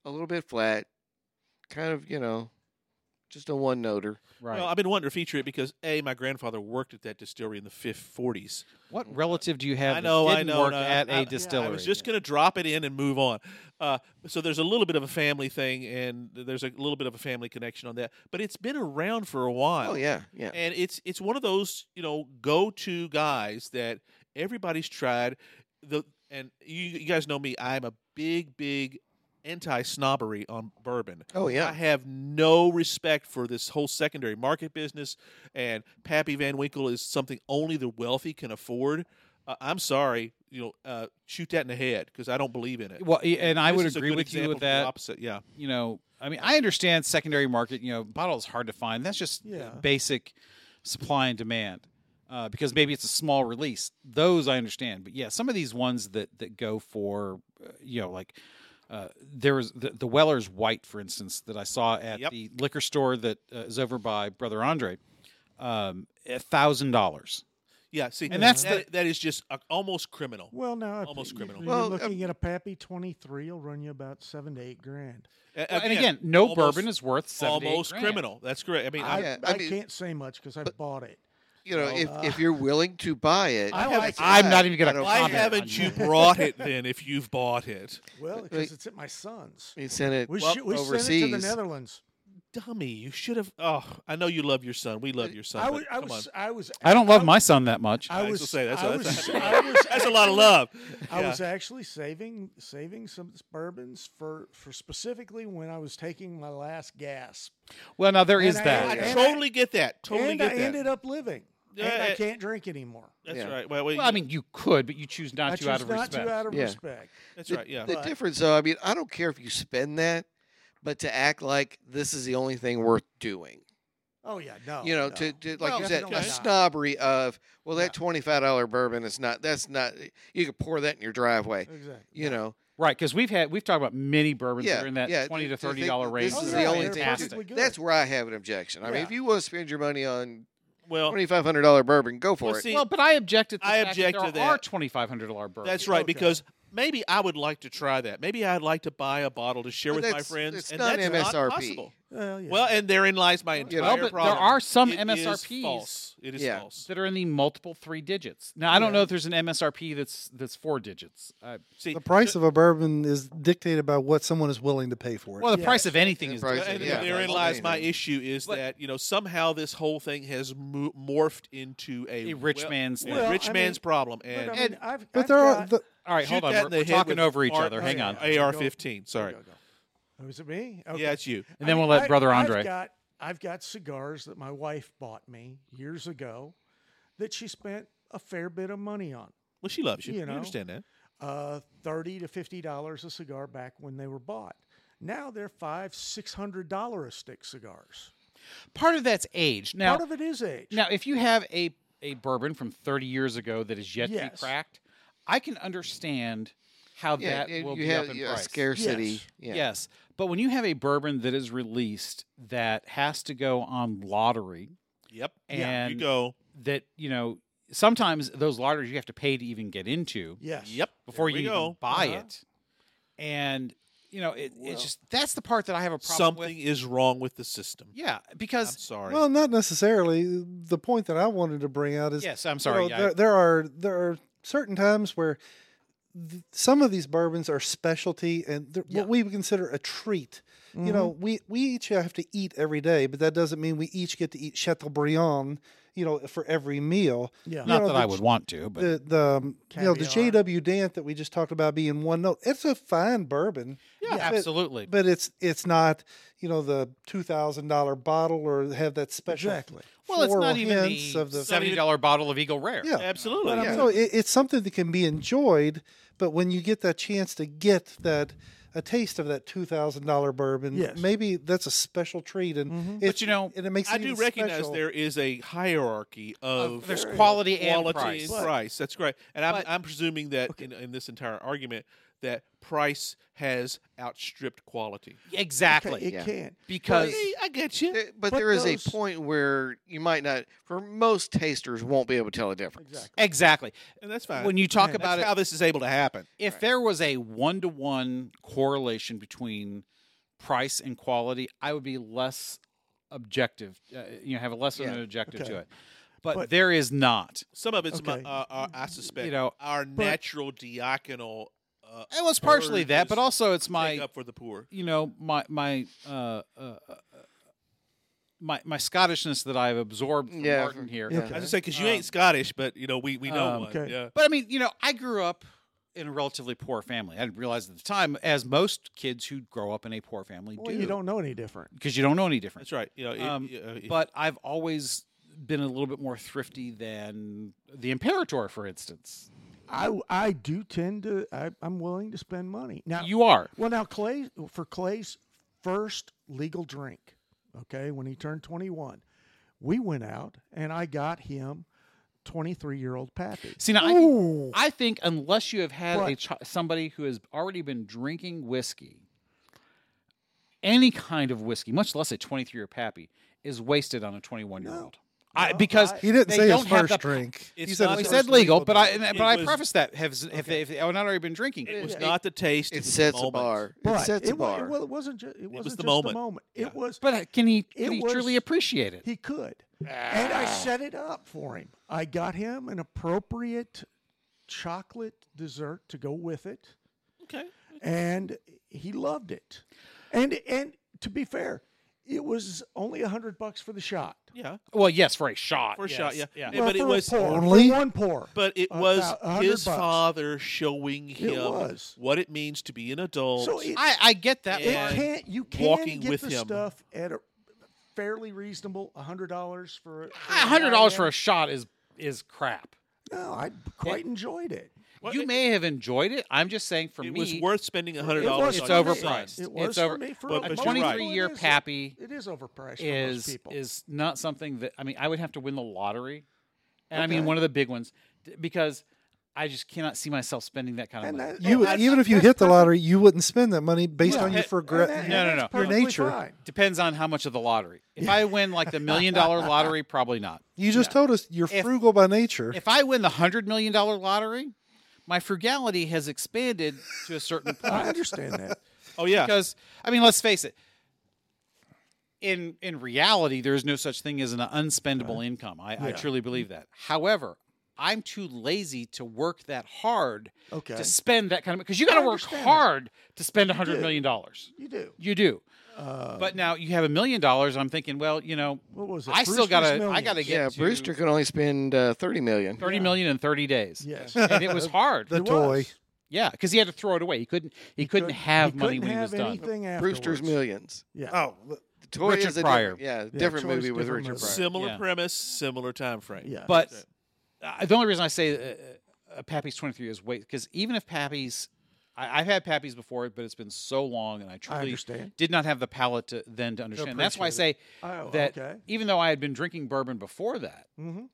a little bit flat, kind of, you know, just a one noter. Right. Well, I've been wanting to feature it because a my grandfather worked at that distillery in the fifth forties. what relative do you have I know, that I didn't know. work no, at I- a distillery? I was just going to drop it in and move on. Uh, so there's a little bit of a family thing, and there's a little bit of a family connection on that. But it's been around for a while. Oh yeah, yeah. And it's it's one of those, you know, go-to guys that everybody's tried. The and you, you guys know me. I'm a big, big anti-snobbery on bourbon. Oh I yeah. have no respect for this whole secondary market business, and Pappy Van Winkle is something only the wealthy can afford. Uh, I'm sorry, you know, uh, shoot that in the head because I don't believe in it. Well, y- and I This would is a agree good with you example with of the that. Opposite, yeah. You know, I mean, I understand secondary market. You know, bottle is hard to find. That's just Yeah. basic supply and demand. Uh, because maybe it's a small release. Those I understand, but yeah, some of these ones that that go for, uh, you know, like uh, there was the, the Weller's White, for instance, that I saw at Yep. the liquor store that uh, is over by Brother Andre, um, a thousand dollars. Yeah, see, And that's that, the- that is just uh, almost criminal. Well, now if Almost you- criminal. You're Well, looking at a Pappy twenty-three. Will run you about seven to eight grand. A- And again, no almost- bourbon is worth seven to eight almost grand. criminal. That's correct. I mean, I, I, Yeah, I, I mean- can't say much because I bought it. You know, Well, if uh, if you're willing to buy it, I as like a it. I'm guy, not even gonna I don't why comment care. on haven't you that. brought it then if you've bought it? Well, Wait. because it's at my son's. We sent it We, Well, should, we sent it to overseas. the Netherlands. Dummy, you should have. Oh, I know you love your son. We love your son. I but was, I come was, on. I was. I don't love I- my son that much. I I was was. gonna say, that's- I that's- was, I was That's a lot of actually- love. I Yeah. was actually saving saving some bourbons for for specifically when I was taking my last gasp, Well, now there And is I- that. I and I- totally get that. Totally and get I that. ended up living, Yeah, and I uh, can't drink anymore. That's Yeah. right. Well, well, Well, I mean, you could, but you choose not I to out choose of not respect. to out of Yeah. respect. that's the, right. Yeah. The But- difference, though, I mean, I don't care if you spend that, but to act like this is the only thing worth doing. Oh yeah, no. you know, no. to, to like Well, you said, definitely a not. snobbery of well, that Yeah. twenty-five dollar bourbon is not. That's not. You could pour that in your driveway. Exactly. You know, Right, because we've had we've talked about many bourbons yeah, that are in that yeah. twenty to to thirty think dollar that range. This Oh, is yeah, the only they're thing. perfectly to- good. That's where I have an objection. I mean, Yeah. if you want to spend your money on well, twenty-five hundred dollar bourbon, go for Well, it. see, Well, but I objected. To I the fact object that to there that. are twenty five hundred dollar bourbons. that's right Okay. because maybe I would like to try that. Maybe I'd like to buy a bottle to share But with my that's- friends, it's and not that's M S R P. not possible. Well, yeah. Well, and therein lies my entire Well, but there problem. are some It M S R is Ps. false. It is Yeah. false. that are in the multiple three digits. Now, I don't Yeah. know if there's an M S R P that's that's four digits. Uh, See, The price of a bourbon is dictated by what someone is willing to pay for it. well, the Yes. price of anything The is price different. and yeah, therein that's lies the my thing. issue is But- that you know somehow this whole thing has mo- morphed into a, A rich well- man's a thing. Well, rich I man's mean- problem. But, And I mean, I've, but I've there are got- the, All right, shoot hold on. that We're, in the we're head talking with over each Art- other. Hang on. Okay. A R Go. fifteen. Sorry. Go, go, go. Oh, is it me? Okay. Yeah, it's you. And then I we'll mean, let Brother I- Andre. I've got, I've got cigars that my wife bought me years ago that she spent a fair bit of money on. Well, she loves you. You You know. understand that? Uh, thirty to fifty dollars a cigar back when they were bought. Now they're five, six hundred dollar a stick cigars. Part of that's age. Now, Part of it is age. now, if you have a a bourbon from thirty years ago that is yet to be Yes. cracked, I can understand how yeah, that and will you be have up in yeah, a price. scarcity. Yes. Yeah. Yes, but when you have a bourbon that is released that has to go on lottery, Yep. and you go. that you know sometimes those lotteries you have to pay to even get into yes. Yep. before There you we even go. buy Uh-huh. it, and you know it, Well- it's just that's the part that I have a problem Something with. is wrong with the system. Yeah, I'm because sorry. well, not necessarily. The point that I wanted to bring out is yes, I'm you sorry. know, I- there, there are there are certain times where th- some of these bourbons are specialty and they're Yeah. what we would consider a treat. Mhm. You know, we, we each have to eat every day, but that doesn't mean we each get to eat Chateaubriand, you know, for every meal. Yeah. you not know, that the I would want to, but The the um, you know the Caviar. J W Dant that we just talked about being one note. It's a fine bourbon. yeah, but- absolutely. But it's it's not you know the two thousand dollar bottle or have that special. Exactly. well, it's not floral even hints the of the seventy dollar bottle of Eagle Rare. Yeah. Absolutely. But I yeah. mean- So it, it's something that can be enjoyed, but when you get that chance to get that a taste of that two thousand dollar bourbon, Yes. maybe that's a special treat, and Mhm. it's, But you know, and it makes I it do even recognize special. there is a hierarchy of Of- there's Very quality and quality price. and But- price. That's great. And I'm, But- I'm presuming that in, in this entire argument that price has outstripped quality. Exactly. It Yeah. can. Because Hey, I get you. There- but But there is those- a point where you might not, for most tasters, won't be able to tell the difference. Exactly. exactly. And that's fine. When you talk Man, about that's it, how this is able to happen. if there was a one to one correlation between price and quality, I would be less objective. Uh, you know, have a less of Yeah. an objective Okay. to it. But, But- there is not. Some of it's, Okay. my, uh, uh, I suspect, You know, our natural diaconal. Uh, It was partially urge that, but is also it's take my up for the poor. you know my my uh, uh, uh, my my Scottishness that I've absorbed from Yeah, Martin from- here. yeah. I just say because you Um, ain't Scottish, but you know we we know um, one. Okay. Yeah. But I mean, you know, I grew up in a relatively poor family. I didn't realize at the time, as most kids who grow up in a poor family Well, do, you don't know any different. because you don't know any different. That's right. You know, it- Um, uh, it- But I've always been a little bit more thrifty than the Imperator, for instance. I, I do tend to. I, I'm willing to spend money now. You are. Well, now Clay for Clay's first legal drink, okay, when he turned twenty-one, we went out and I got him twenty-three-year-old Pappy. See, now, Ooh. I, I think unless you have had a But- chi- somebody who has already been drinking whiskey, any kind of whiskey, much less a twenty-three-year Pappy, is wasted on a twenty-one-year-old. I, No, because I- He didn't they say his don't have first the- drink. It's he said not He his said first legal, but I drink. and- It but I was- prefaced that have if they if they have not already been drinking. it was Yeah. not the taste. It was the sets a moment. bar. It But sets a it, wa- bar. well, it wasn't. Ju- it wasn't was the just moment. a moment. Yeah. It was. But can he It can he was- truly appreciate it? He could. And I set it up for him. I got him an appropriate chocolate dessert to go with it, Okay. and he loved it. And and to be fair, it was only a hundred bucks for the shot. Yeah. Well, yes, for a shot. For a yes, shot, yeah. yeah. Yeah, Well, but it for a was- pour, for Only? one pour. But it About was a hundred his bucks. father showing him was. what it means to be an adult. So it, I, I get that. it and part. can't. You can walking get with the him. stuff at a fairly reasonable, a hundred dollars for a A hundred dollars for a shot is is crap. No, I quite enjoyed it. Well, you it- may have enjoyed it. I'm just saying, for it me, was worth spending a hundred It dollars. was it's for me. overpriced. It was it's for over. me for but- a but A you're right. twenty-three-year It is- Pappy It is overpriced for is most people. is not something that I mean. I would have to win the lottery, and I Okay. mean one of the big ones, d- because I just cannot see myself spending that kind of And money. that- You that's- even if you that's hit the perfect- lottery, you wouldn't spend that money based Yeah, on your and- regret. and that- No, no, and no. that's Your perfectly nature. fine. Depends on how much of the lottery. If I win like the million dollar lottery, probably not. You just told us you're If- frugal by nature. If I win the hundred million dollar lottery, my frugality has expanded to a certain I point. understand that. Oh yeah. Because I mean, let's face it. In in reality, there is no such thing as an unspendable income. I, I Yeah. truly believe that. However, I'm too lazy to work that hard Okay. to spend that kind of because you got I to work understand that. hard to spend a You hundred do. million dollars. You do. You do. Uh, But now you have a million dollars. I'm thinking, well, you know, what was it? I still Brewster's gotta. I Millions. gotta get yeah, to Brewster can only spend uh, thirty million. thirty million in thirty days. Yes. And it was hard. The It toy. was. Yeah, because he had to throw it away. He couldn't. He, couldn't Couldn't- have he money couldn't when he was have done. anything Brewster's afterwards. Millions. Yeah. Oh, The toy Richard is a Pryor. different, yeah, Yeah, different Troy's movie with different Richard movie. Pryor. Similar Yeah. premise, similar time frame. Yeah. But uh, the only reason I say uh, uh, Pappy's twenty-three is wait because even if Pappy's, I, I've had Pappy's before, but it's been so long, and I I truly understand. did not have the palate to then to understand. That's why I say Oh, that okay. even though I had been drinking bourbon before that, Mm-hmm.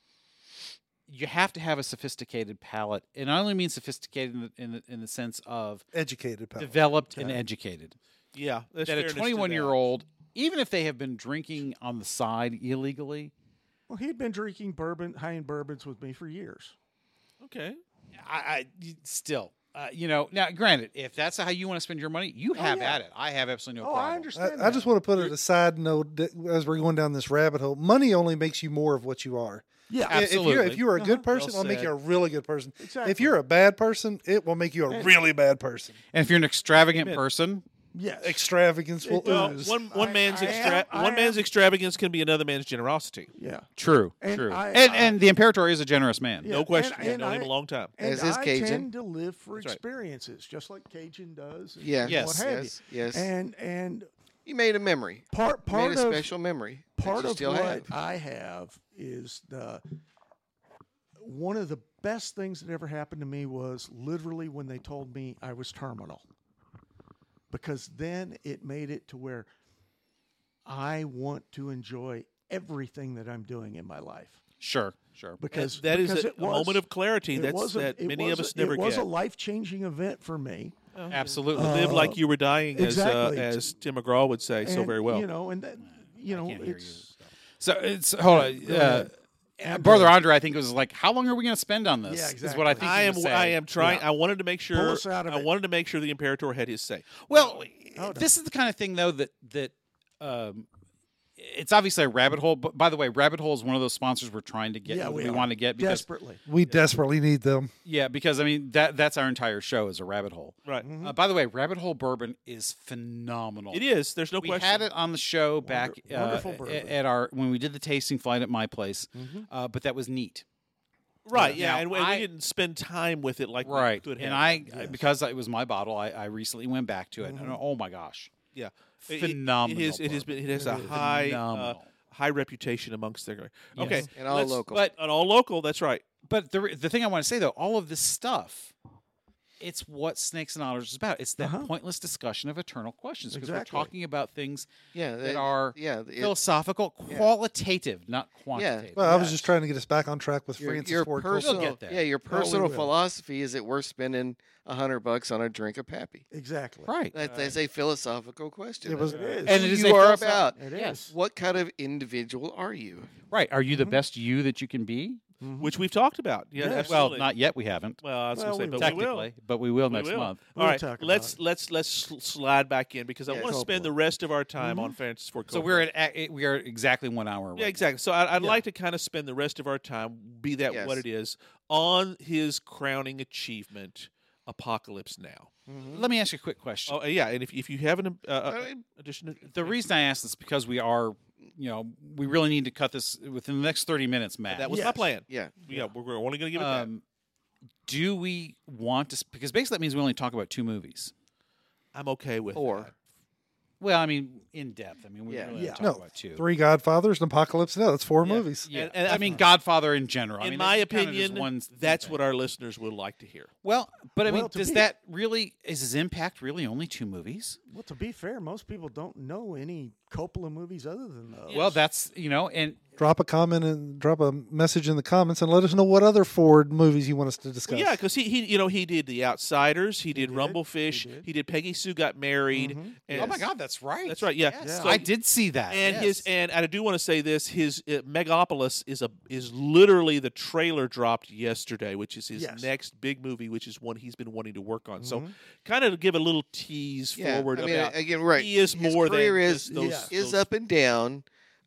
you have to have a sophisticated palate, and I only mean sophisticated in the in the, in the sense of educated pal. developed and Okay. educated. Yeah. there's That a fairness to twenty-one year that. old, even if they have been drinking on the side illegally, Well, he'd been drinking bourbon, high-end bourbons with me for years. Okay. I, I still, uh, you know. Now, granted, if that's how you want to spend your money, you have yeah. at it. I have absolutely no Oh, problem. I understand. I, I just that. want to put it a side note that as we're going down this rabbit hole. Money only makes you more of what you are. Yeah. I- If you're, Absolutely. if you're a good person, Well it'll make said. you a really good person. Exactly. If you're a bad person, it will make you a And- really bad person. And if you're an extravagant Amen. person, Yes. Extravagance will Well, ooze. one one I- man's I extra- am- I one man's am- extravagance can be another man's generosity. Yeah. true, And true. I- and I- and the Imperator is a generous man. Yeah. No question. and- I've and known him I- a long time. And As is I Cajun. tend to live for That's right. experiences, just like Cajun does. And Yeah. Yes. What have Yes. Yes. you. And and You made a memory. part You part made a of special memory. that part you of still what have. I have is the one of the best things that ever happened to me was literally when they told me I was terminal. Because then it made it to where I want to enjoy everything that I'm doing in my life. Sure, sure. Because that is because a, it a was- moment of clarity it that's was a- that it many of was us a- never It was get. a life-changing event for me. Absolutely. Uh, Live like you were dying, exactly. as uh, as Tim McGraw would say so And, very well. You know, and that, you know, can't hear it's so it's hold on. Uh, And Brother Andre, I think, was like, "How long are we going to spend on this?" Yeah, Is what I exactly. think. I he am. was I saying. am trying. Yeah. I wanted to make sure. us out of I it. wanted to make sure the Imperator had his say. Well, Oh, no. this is the kind of thing, though, that that um, it's obviously a rabbit hole. But by the way, Rabbit Hole is one of those sponsors we're trying to get. Yeah, we we are. want to get because Desperately. We desperately need them. yeah, because I mean that that's our entire show is a rabbit hole. Right. Uh, by the way, Rabbit Hole Bourbon is phenomenal. It is. There's no We question. had it on the show back uh, wonderful a- bourbon. at our when we did the tasting flight at my place, uh, but that was neat. Right. Yeah. Yeah. Now, and we, I- we didn't spend time with it like Right, we could and have. I Yes. because it was my bottle, I, I recently went back to it, and oh my gosh, Yeah. It- phenomenal. It, it, is, it has been. It has a It is. high, uh, Phenomenal. high reputation amongst their. Okay. Yes. And all let's- local. But And all local. That's right. but the the thing I want to say though, all of this stuff, it's what Snakes and Otters is about. It's that Uh-huh. pointless discussion of eternal questions because Exactly. we're talking about things yeah, that are yeah, it- philosophical, qualitative, not quantitative. Well, I was Yes. just trying to get us back on track with your, Francis your Ford Coppola. personal, We'll get there. yeah, your Oh, we personal will. philosophy is it worth spending a hundred bucks on a drink of Pappy? Exactly. right. That, that's a philosophical question. It was- That's It is. And who it is you a are philosoph- about. It is. Yes. What kind of individual are you? Right. Are you the Mhm. best you that you can be? Mhm. Which we've talked about. Yeah. Yes. Well, absolutely. not yet. We haven't. Well, I was Well, going to say, we but will. we will. Technically, but we will We next will. month. All We'll right, talk about let's it. let's let's sl- slide back in because I Yes. want to spend Coppola. the rest of our time on Francis Ford Coppola. So we're at a- we are exactly one hour. yeah, right exactly. So I, I'd Yeah. like to kind of spend the rest of our time, be that Yes. what it is, on his crowning achievement, Apocalypse Now. now. Let me ask you a quick question. Oh, uh, yeah, and if if you have an uh, uh, I mean, addition, to, The reason I ask this is because we are, you know, we really need to cut this within the next thirty minutes, Matt. that was my Yes. plan. yeah. Yeah, we're, we're only going to give it that. um, do we want to? s- Because basically that means we only talk about two movies. I'm okay with Four. that. Well, I mean, in depth. I mean, we Yeah. really Yeah. talk No, about two. Three Godfathers and Apocalypse Now. That's four Yeah. movies. Yeah, And- and I mean, Godfather in general. I In mean, my that's counted as opinion, one that's thing. what our listeners would like to hear. Well, but I mean, Well, to does be- that really is his impact really only two movies? Well, to be fair, most people don't know any Coppola movies other than those. Well, that's you know, and Drop a comment and drop a message in the comments and let us know what other Ford movies you want us to discuss. Well, yeah, because he, he you know he did The Outsiders, he did did, Rumblefish, he did. he did Peggy Sue Got Married. Mhm. And, oh my God, that's right. That's right. Yeah. Yes. So- I did see that. And yes. his and I do want to say this: his uh, Megapolis is a is literally the trailer dropped yesterday, which is his Yes. next big movie, which is one he's been wanting to work on. So, Mhm. kind of to give a little tease Yeah, forward I mean, about again, right. he is His more career than is just those, Yeah. is those- up and down,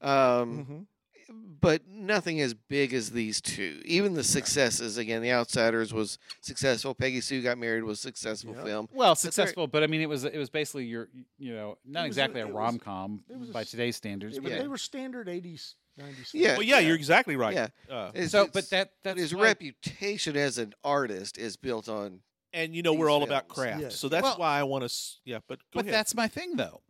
um, Mhm. but nothing as big as these two. Even the successes. Again, The Outsiders was successful. Peggy Sue Got Married was a successful Yeah. film. well they're- successful, but I mean, it was it was basically your you know not It was a- exactly a, it was- rom com it was a by s- today's standards, They, but were- Yeah. they were standard eighties, nineties. Yeah. Well, yeah, you're exactly right. Yeah. Uh, It's- so it's- but that but that's his why- reputation as an artist is built on. and you know we're These all about films. craft, Yes. so that's Well- why I want to. Yeah, but go But ahead. that's my thing, though.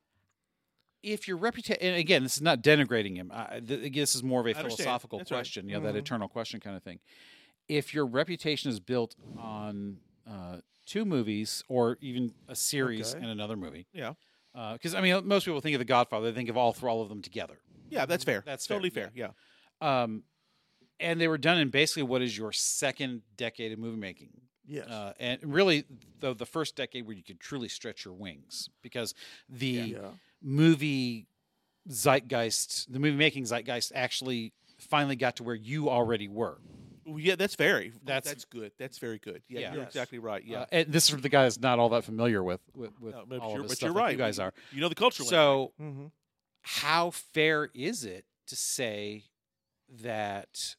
If your reputation, and again, this is not denigrating him. I, th- this is more of a I understand. philosophical That's right. question, you know, that Mhm. eternal question kind of thing. If your reputation is built on uh, two movies or even a series Okay. and another movie, Yeah. because I mean, most people think of The Godfather, they think of all for all of them together. yeah, that's fair. That's fair, totally fair. Yeah. Um, and they were done in basically what is your second decade of movie making. Yes. Uh, and really, the the first decade where you could truly stretch your wings because the yeah. movie zeitgeist, the movie making zeitgeist, actually finally got to where you already were. Well, yeah, that's very. That's- That's good. That's very good. Yeah, Yeah. you're Yes. exactly right. Yeah. Uh, and this is the guy that's not all that familiar with with, with No, but all you're, of this but stuff you're like right. you guys are. You know the culture. So, Mhm. how fair is it to say that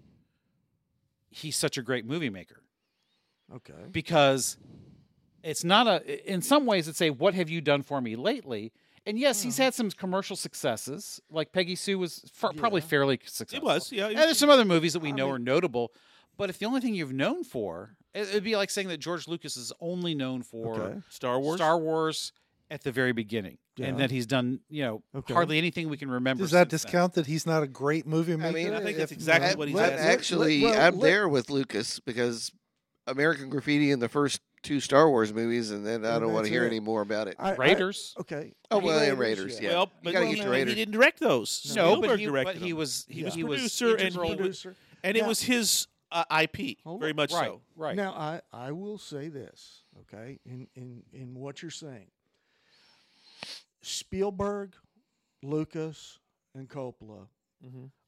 he's such a great movie maker? Okay. Because it's not a. In some ways, it's a "What have you done for me lately?" And yes, he's had some commercial successes. Like Peggy Sue was f- probably Yeah. fairly successful. it was. Yeah. And there's some other movies that we I know mean- are notable. But if the only thing you've known for, it- it'd be like saying that George Lucas is only known for Okay. Star Wars. Star Wars at the very beginning, Yeah. and that he's done, you know, Okay. hardly anything we can remember. Does that since then. discount that he's not a great movie maker? mean, I think that's If- exactly That- what he's but asking. actually, Well, I'm let- there with Lucas because American Graffiti in the first two Star Wars movies, and then I And don't want to that's hear it. any more about it. I- I- Raiders? okay. Oh, well, and Raiders, Raiders, yeah. Well, You but, gotta well, get no, Raiders. he didn't direct those. No, Spielberg but he, directed but he them. was he, Yeah. he was Producer and integral- he Producer. and it Now- was his uh, I P, Hold very on. much right, so. right. Now, I, I will say this, okay, in, in, in what you're saying. Spielberg, Lucas, and Coppola Mhm.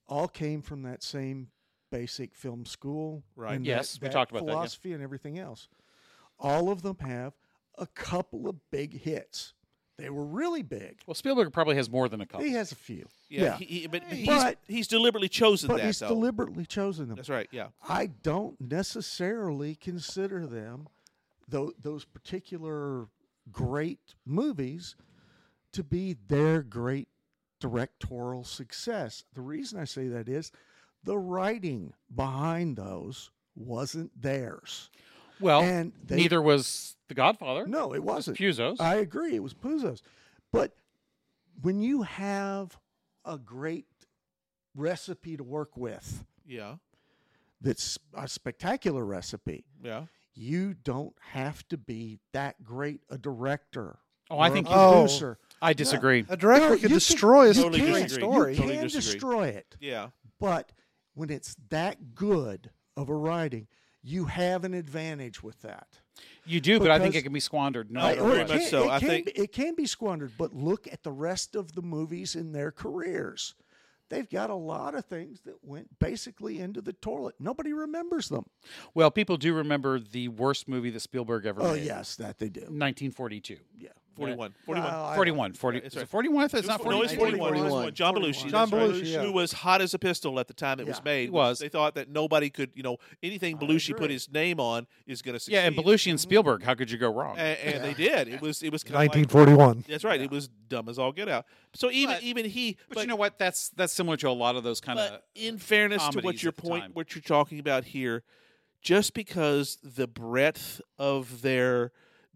all came from that same basic film school. Right. and Yes, that, we that talked about that, yeah. philosophy and everything else. All of them have a couple of big hits. They were really big. Well, Spielberg probably has more than a couple. He has a few. Yeah, Yeah. He, he- but he's, But- he's deliberately chosen But that, he's though. deliberately chosen them. That's right, yeah. I don't necessarily consider them, tho- those particular great movies, to be their great directorial success. The reason I say that is the writing behind those wasn't theirs. well, and they- neither was The Godfather. No, it wasn't. Puzo's. I agree. It was Puzo's. But when you have a great recipe to work with, Yeah, that's a spectacular recipe, yeah. you don't have to be that great a director. Oh, I or a think you- Oh. producer. I disagree. A director No, could you can- destroy a you Totally can- great disagree. story. You Totally can disagree. destroy it, Yeah. but when it's that good of a writing, you have an advantage with that. You do, but I think Because- it can be squandered. No, I- matter or very what. much can, so. It I can think- be, it can be squandered, but look at the rest of the movies in their careers. They've got a lot of things that went basically into the toilet. Nobody remembers them. Well, people do remember the worst movie that Spielberg ever Oh, made. yes, that they do. nineteen forty-two. Yeah. forty-one. forty-one. Well, I- forty-one. forty. that's Is it right. forty-one? I thought it's not No, it's forty-two. forty-one. forty-one. It's John Belushi. John that's right, Belushi, yeah. who was hot as a pistol at the time it was Yeah. made. He was. They thought that nobody could, you know, anything I Belushi put agree. his name on is going to succeed. Yeah, and Belushi and Spielberg. How could you go wrong? And, and they did. It was. It was kind of nineteen like, forty-one. that's right. It was dumb as all get out. So even But- even he. but, you know what? That's that's similar to a lot of those kind of. But in fairness to what comedies your at the point, time. what you're talking about here, just because the breadth of their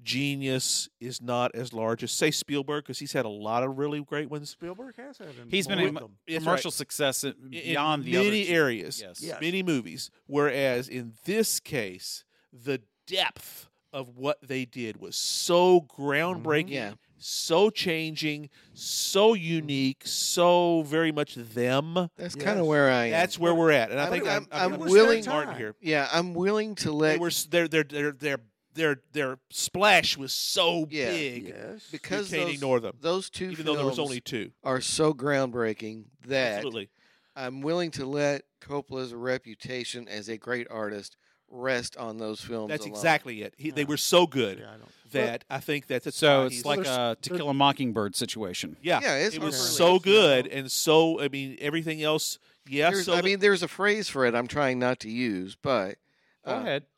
genius is not as large as, say, Spielberg, because he's had a lot of really great ones. Spielberg has had them. He's been more in of them. That's commercial right. success in- In beyond the many other two. areas, Yes. Yes. many movies. Whereas in this case, the depth of what they did was so groundbreaking, Yeah. so changing, so unique, so very much them. That's Yes. kind of where I am. That's where we're at, and I I'm- think I'm, I'm- I'm, I'm with willing- Martin here. yeah, I'm willing to They let were s- their their their their their their splash was so Yeah. big. Yes. because you can't those, ignore them, those two even though there was films only two. are so groundbreaking that Absolutely, I'm willing to let Coppola's reputation as a great artist rest on those films. that's alone. exactly it. He, They Yeah. were so good Yeah, I don't. that I think that's that's So why it's he's- like there's- a To Kill a Mockingbird situation. yeah, Yeah, it's it was really- so it's, you good know- and so. I mean, everything else. Yeah, There's- so I the- mean, there's a phrase for it. I'm trying not to use, but Go uh, ahead.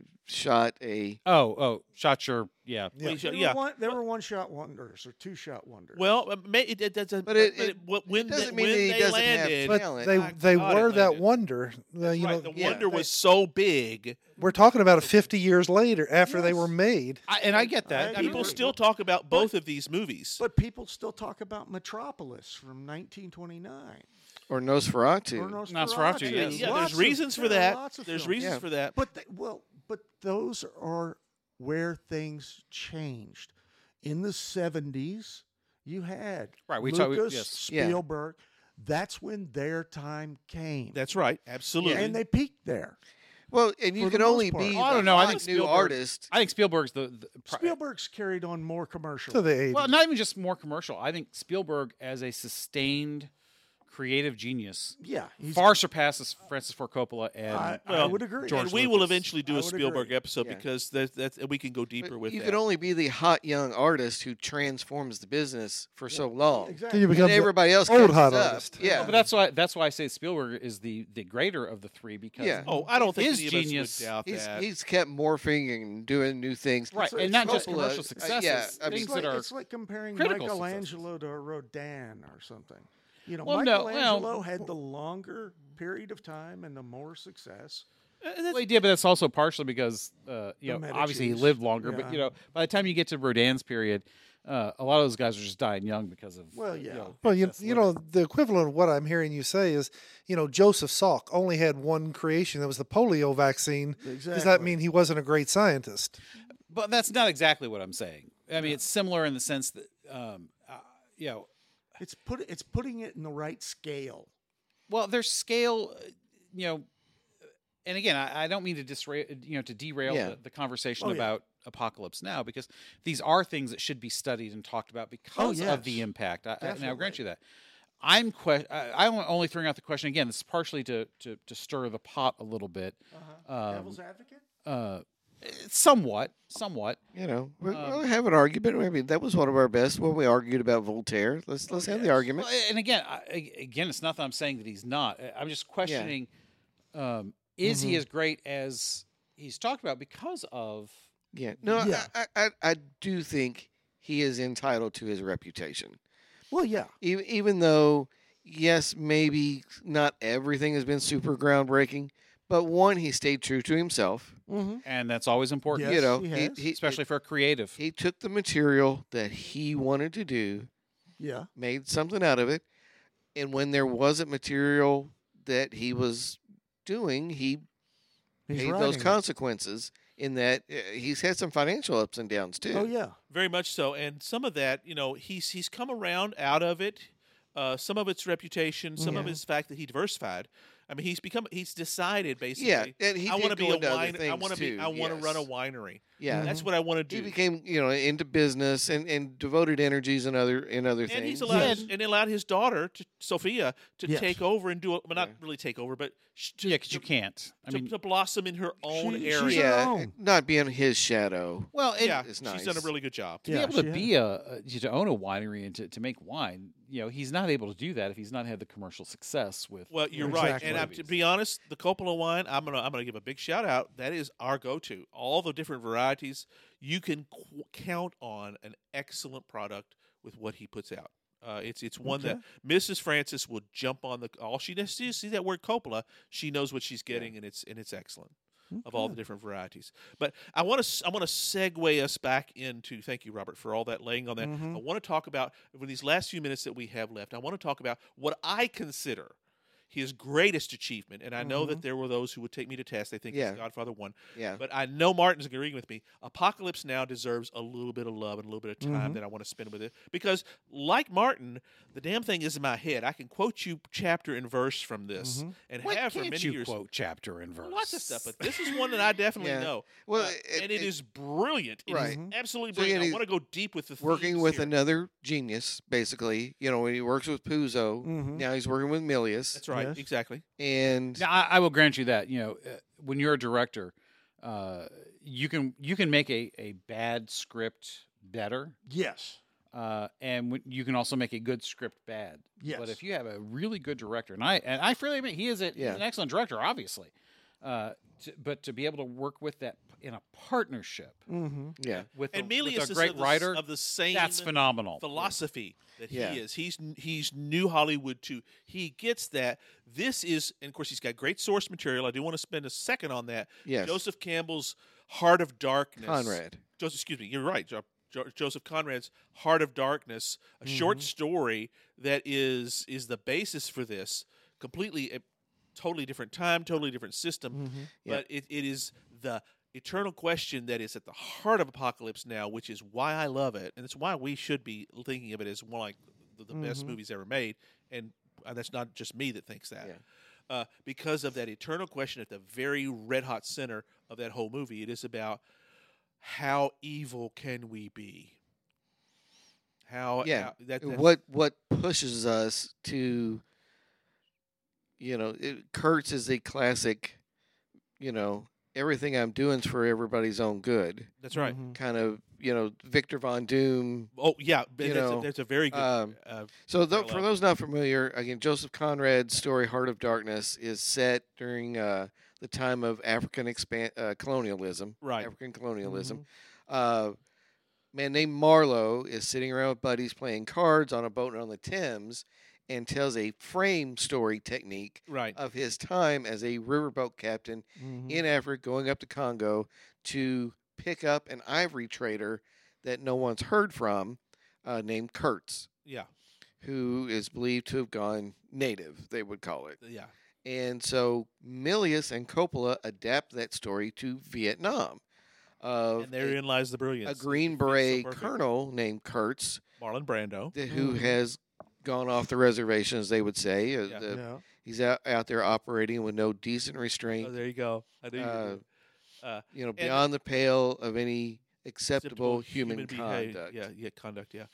shot a Oh, oh, shot your yeah. well, you They should- were yeah. one, they were one-shot wonders or two-shot wonders. Well, uh, may- it, it doesn't. But it- it- what- when it doesn't they, mean when that he they doesn't have landed, But talent. they My they God, were it that landed. wonder. Uh, That's you right, know, the yeah, wonder they- was so big. we're talking about it fifty years later after they Yes. were made. I, and I get that. I I mean, People agree. still talk about both of these movies. but people still talk about Metropolis from nineteen twenty-nine. or Nosferatu. Or Nosferatu, yes. yeah, Lots there's of- reasons for there are that. lots of There's films. reasons Yeah. for that. But they, well, but those are where things changed. In the seventies, you had Right, we talk- we- Lucas, yes. Yeah. Spielberg. That's when their time came, That's right. Absolutely. and they peaked there. Well, and you For the can only most part. be Oh, I the don't know, I hot think new Spielberg- artist. I think Spielberg's the, the pri- Spielberg's carried on more commercial. To the eighties. well, not even just more commercial. I think Spielberg as a sustained creative genius yeah, he's, far surpasses Francis Ford Coppola and I, I Well, would agree. George and we will Lucas. eventually do I a would Spielberg agree. episode Yeah. because that's, that's we can go deeper But with you that. can only be the hot young artist who transforms the business for so long. Exactly. you And become the everybody else old catches hot up. artist. Yeah, No, but that's why that's why I say Spielberg is the the greater of the three because Yeah. oh, I don't think his any genius- of us would doubt he's that. he's kept morphing and doing new things. right, It's- and it's not just Coppola, commercial uh, successes, yeah, I mean- things It's like, that are it's like comparing critical Michelangelo to Rodin or something. You know, Well, no, well- Michelangelo had the longer period of time and the more success. Uh, that's- well, he did, but that's also partially because uh, you The know obviously he Medicis. lived longer. But Yeah. you know, by the time you get to Rodin's period, uh, a lot of those guys are just dying young because of Well, you yeah. know, Well, you, excess you living. know, the equivalent of what I'm hearing you say is, you know, Joseph Salk only had one creation. That was the polio vaccine. Does that Exactly. mean he wasn't a great scientist? But that's not exactly what I'm saying. I mean, it's similar in the sense that um, uh, you know, It's put it's putting it in the right scale. well, there's scale, uh, you know, and again, I, I don't mean to disra- you know, to derail Yeah. the, the conversation Oh, yeah. about Apocalypse Now because these are things that should be studied and talked about because Oh, of the yes. impact. I, I, and I'll grant you that. I'm que- I, I'm only throwing out the question again. This is partially to to, to stir the pot a little bit. Uh-huh. Um, Devil's advocate. Uh, somewhat, somewhat. You know, we, Um, we'll have an argument. I mean, that was one of our best when we argued about Voltaire. Let's let's have the argument. Well, and again, I, again, it's not that I'm saying that he's not. I'm just questioning: um, is he Mhm. as great as he's talked about because of? Yeah, no, Yeah. I, I I do think he is entitled to his reputation. Well, yeah. Even even though, yes, maybe not everything has been super groundbreaking, but one, he stayed true to himself. Mm-hmm. And that's always important, Yes, you know, he he, has. he, especially for a creative. he took the material that he wanted to do, Yeah. made something out of it, and when there wasn't material that he was doing, he He's paid writing those it. consequences. In that uh, he's had some financial ups and downs too. Oh yeah. Very much so, and some of that, you know, he's he's come around out of it. Uh, some of it's reputation, some of Yeah. it's fact that he diversified. I mean, he's become he's decided basically. Yeah, and he I did want to be go a into other wine. I things, want to be. too, I want to run a yes. winery. Yeah, That's what I want to he do. became you know into business and, and devoted energies in other in other and things. he's allowed Yeah. and allowed his daughter, to, Sophia, to Yes. take over and do it. Well, not Yeah. really take over, but sh- to, Yeah, because you to, can't. I to, mean, to blossom in her own She- area. she's her yeah, own. not being his shadow. well, and yeah, it's she's nice. done a really good job. to Yeah, be able to she be a, a to own a winery and to, to make wine, you know, he's not able to do that if he's not had the commercial success with. Well, you're Exactly. right, and I'm, to be honest, the Coppola wine, I'm gonna I'm gonna give a big shout out. That is our go-to. All the different varieties, you can qu- count on an excellent product with what he puts out. Uh, it's it's one that Missus Francis will jump on the. All she needs to see that word Coppola, she knows what she's getting, and it's and it's excellent. Of all the different varieties, but I want to I want to segue us back into. Thank you, Robert, for all that laying on that. Mhm. I want to talk about for these last few minutes that we have left. I want to talk about what I consider his greatest achievement, and I know that there were those who would take me to task. They think Yeah. it's Godfather One, Yeah, but I know Martin's agreeing with me. Apocalypse Now deserves a little bit of love and a little bit of time Mhm. that I want to spend with it because, like Martin, the damn thing is in my head. I can quote you chapter and verse from this, Mhm. and What have for can't many you years. quote chapter and verse? Lots of stuff, but this is one that I definitely Yeah. know. Well, Uh, it- and it it- is brilliant. It is Right. Mhm. absolutely So brilliant. again, I he's want to go deep with the working themes with here. another genius, basically. You know, when he works with Puzo, Mhm. now he's working with Milius, That's right, Yes. exactly. and Now, I, I will grant you that. You know, uh, when you're a director, uh, you can you can make a, a bad script better, Yes. uh, and w- you can also make a good script bad. Yes. But if you have a really good director, and I and I freely admit he is a, he's Yeah. an excellent director, obviously, uh, to, but to be able to work with that in a partnership Mm-hmm. yeah, with, And a, with Milius a is great of the, s- writer, of the same that's phenomenal. philosophy that Yeah. he is. He's he's new Hollywood too. He gets that. This is, and of course, he's got great source material. I do want to spend a second on that. yes, Joseph Campbell's Heart of Darkness. Conrad. Joseph, excuse me. You're right. Jo- Jo- Joseph Conrad's Heart of Darkness, a short Mm-hmm. story that is is the basis for this. Completely, a totally different time, totally different system, Mm-hmm. Yeah. but it, it is the eternal question that is at the heart of Apocalypse Now, which is why I love it, and it's why we should be thinking of it as one like the, the best Mhm. movies ever made, and uh, that's not just me that thinks that. Yeah. Uh, because of that eternal question at the very red hot center of that whole movie, it is about how evil can we be? How Yeah. how- that, that- what what pushes us to, you know, it, Kurtz is a classic, you know, everything I'm doing's for everybody's own good. that's right. Mm-hmm. Kind of, you know, Victor Von Doom. Oh yeah, but You that's, know, a, that's a very good. um, uh, So tho- for Parallel. those not familiar, again, Joseph Conrad's story Heart of Darkness is set during uh, the time of African expan- uh, colonialism. Right. African colonialism. Uh, man named Marlowe is sitting around with buddies playing cards on a boat on the Thames and tells a frame story technique right. of his time as a riverboat captain Mm-hmm. in Africa going up to Congo to pick up an ivory trader that no one's heard from uh, named Kurtz, Yeah. who is believed to have gone native, they would call it. Yeah. And so Milius and Coppola adapt that story to Vietnam. Of And therein lies the a, brilliance. a Green It fits so Beret perfect. colonel named Kurtz, Marlon Brando. th- who Mhm. has gone off the reservation, as they would say. Uh, Yeah. the- Yeah. He's out, out there operating with no decent restraint, Oh, there you go. I knew you uh, would. Uh, you know, beyond the pale of any acceptable, human, behavior. conduct. Yeah, yeah, conduct. Yeah,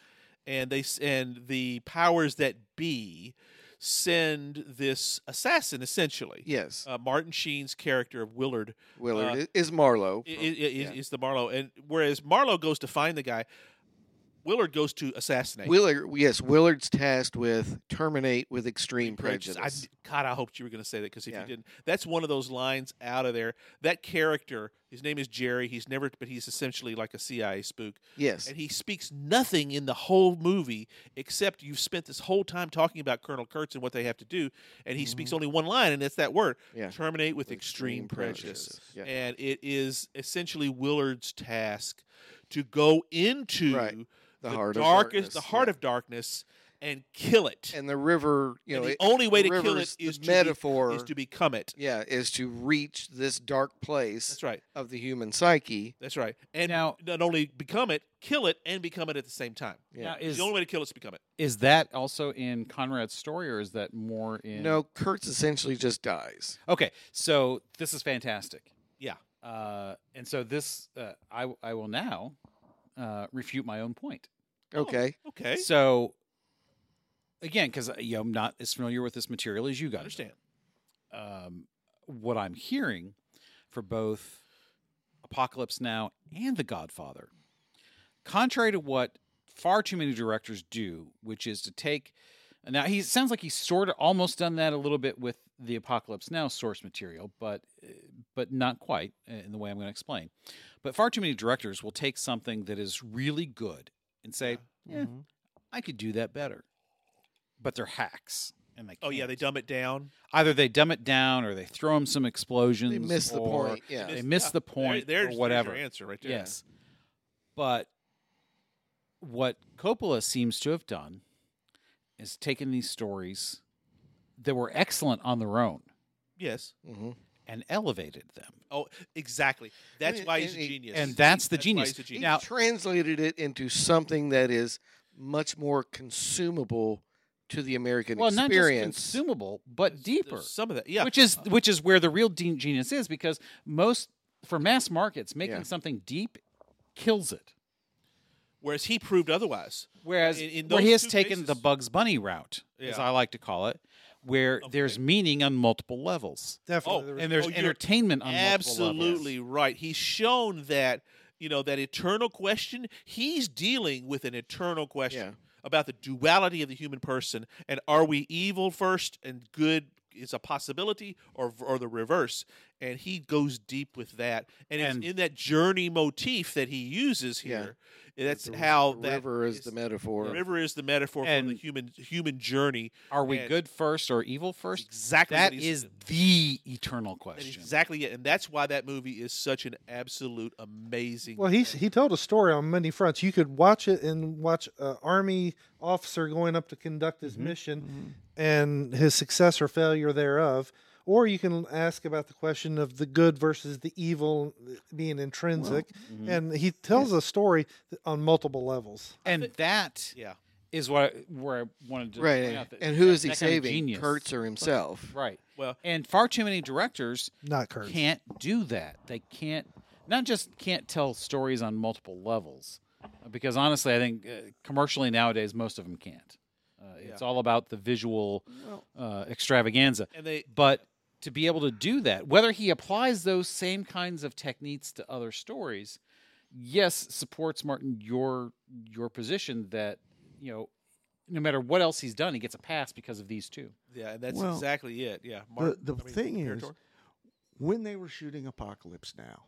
and they s- and the powers that be send this assassin essentially. Yes, Uh, Martin Sheen's character of Willard Willard uh, i- is Marlowe. i- from- i- is, yeah. is the Marlowe, and whereas Marlowe goes to find the guy, Willard goes to assassinate. Willard, yes, Willard's tasked with terminate with extreme Prejudice. prejudice. I, God, I hoped you were going to say that because if Yeah. you didn't, that's one of those lines out of there. That character, his name is Jerry. He's never, but he's essentially like a C I A spook, Yes, and he speaks nothing in the whole movie except you've spent this whole time talking about Colonel Kurtz and what they have to do, and he speaks only one line, and it's that word: Mm-hmm. Yeah. terminate with, With extreme, extreme prejudice. prejudice. Yeah. And it is essentially Willard's task to go into Right. the, heart of darkest, darkness. the heart yeah. of darkness, and kill it. and the river. You And know, the it- only way to kill river's it is the to be- metaphor. is to become it. yeah, is to reach this dark place That's right. of the human psyche. That's right. And Now- not only become it, kill it, and become it at the same time. Yeah. Now, is the only way to kill it is to become it. is that also in Conrad's story, or is that more in? No, Kurtz essentially just dies. Okay, so this is fantastic. Yeah. Uh, and so this, uh, I I will now uh, refute my own point. Okay. Okay. So again, because you know, I'm not as familiar with this material as you I guys. understand. Um, what I'm hearing for both Apocalypse Now and The Godfather, contrary to what far too many directors do, which is to take. Now he sounds like he's sort of almost done that a little bit with the Apocalypse Now source material, but uh, but not quite in the way I'm going to explain. But far too many directors will take something that is really good and say, "Yeah, Mhm. I could do that better," but they're hacks. And they Oh yeah, they can't. dumb it down. Either they dumb it down or they throw them some explosions. They miss the or point. Yeah. They miss the point There- or there's, whatever. There's your answer right there. Yes. But what Coppola seems to have done is taken these stories that were excellent on their own Yes. hmm and elevated them. Oh, exactly. That's mean, why he's and a he- genius. And that's the why genius. he's a He genius. Now- translated it into something that is much more consumable to the American Well, not just experience. consumable, but There's- deeper. there's some of that. Yeah. Which is which is where the real de- genius is, because most for mass markets, making Yeah. something deep kills it. Whereas he proved otherwise. Whereas In- in where those he has two taken the cases- Bugs Bunny route, as Yeah. I like to call it, where Okay. there's meaning on multiple levels. Definitely. Oh, there was- And there's Oh, you're entertainment on multiple levels. Absolutely right. He's shown that, you know, that eternal question, he's dealing with an eternal question Yeah. about the duality of the human person, and are we evil first and good is a possibility, or or the reverse? And he goes deep with that, and, And- it's in that journey motif that he uses Yeah. here. That's The- how the that river is the metaphor. The river is the metaphor for And- the human human journey. Are we And- good first or evil first? Exactly That what he's- is the eternal that is question. exactly it, and that's why that movie is such an absolute amazing. Well, he he told a story on many fronts. You could watch it and watch an army officer going up to conduct his mission and his success or failure thereof, or you can ask about the question of the good versus the evil being intrinsic. And he tells a story on multiple levels. And that yeah. is what where I wanted to Right. point And, out that and who is he that kind of saving? genius. Kurtz or himself? Right. Well, And far too many directors Not Kurt. can't do that. They can't, not just can't tell stories on multiple levels, uh, because honestly, I think uh, commercially nowadays most of them can't. Uh, it's all about the visual uh, extravaganza. and they But to be able to do that, whether he applies those same kinds of techniques to other stories, yes, supports Martin your your position that, you know, no matter what else he's done, he gets a pass because of these two. yeah, and that's Well, exactly it. Yeah. The, Martin- the I mean, thing is, Territor? when they were shooting Apocalypse Now,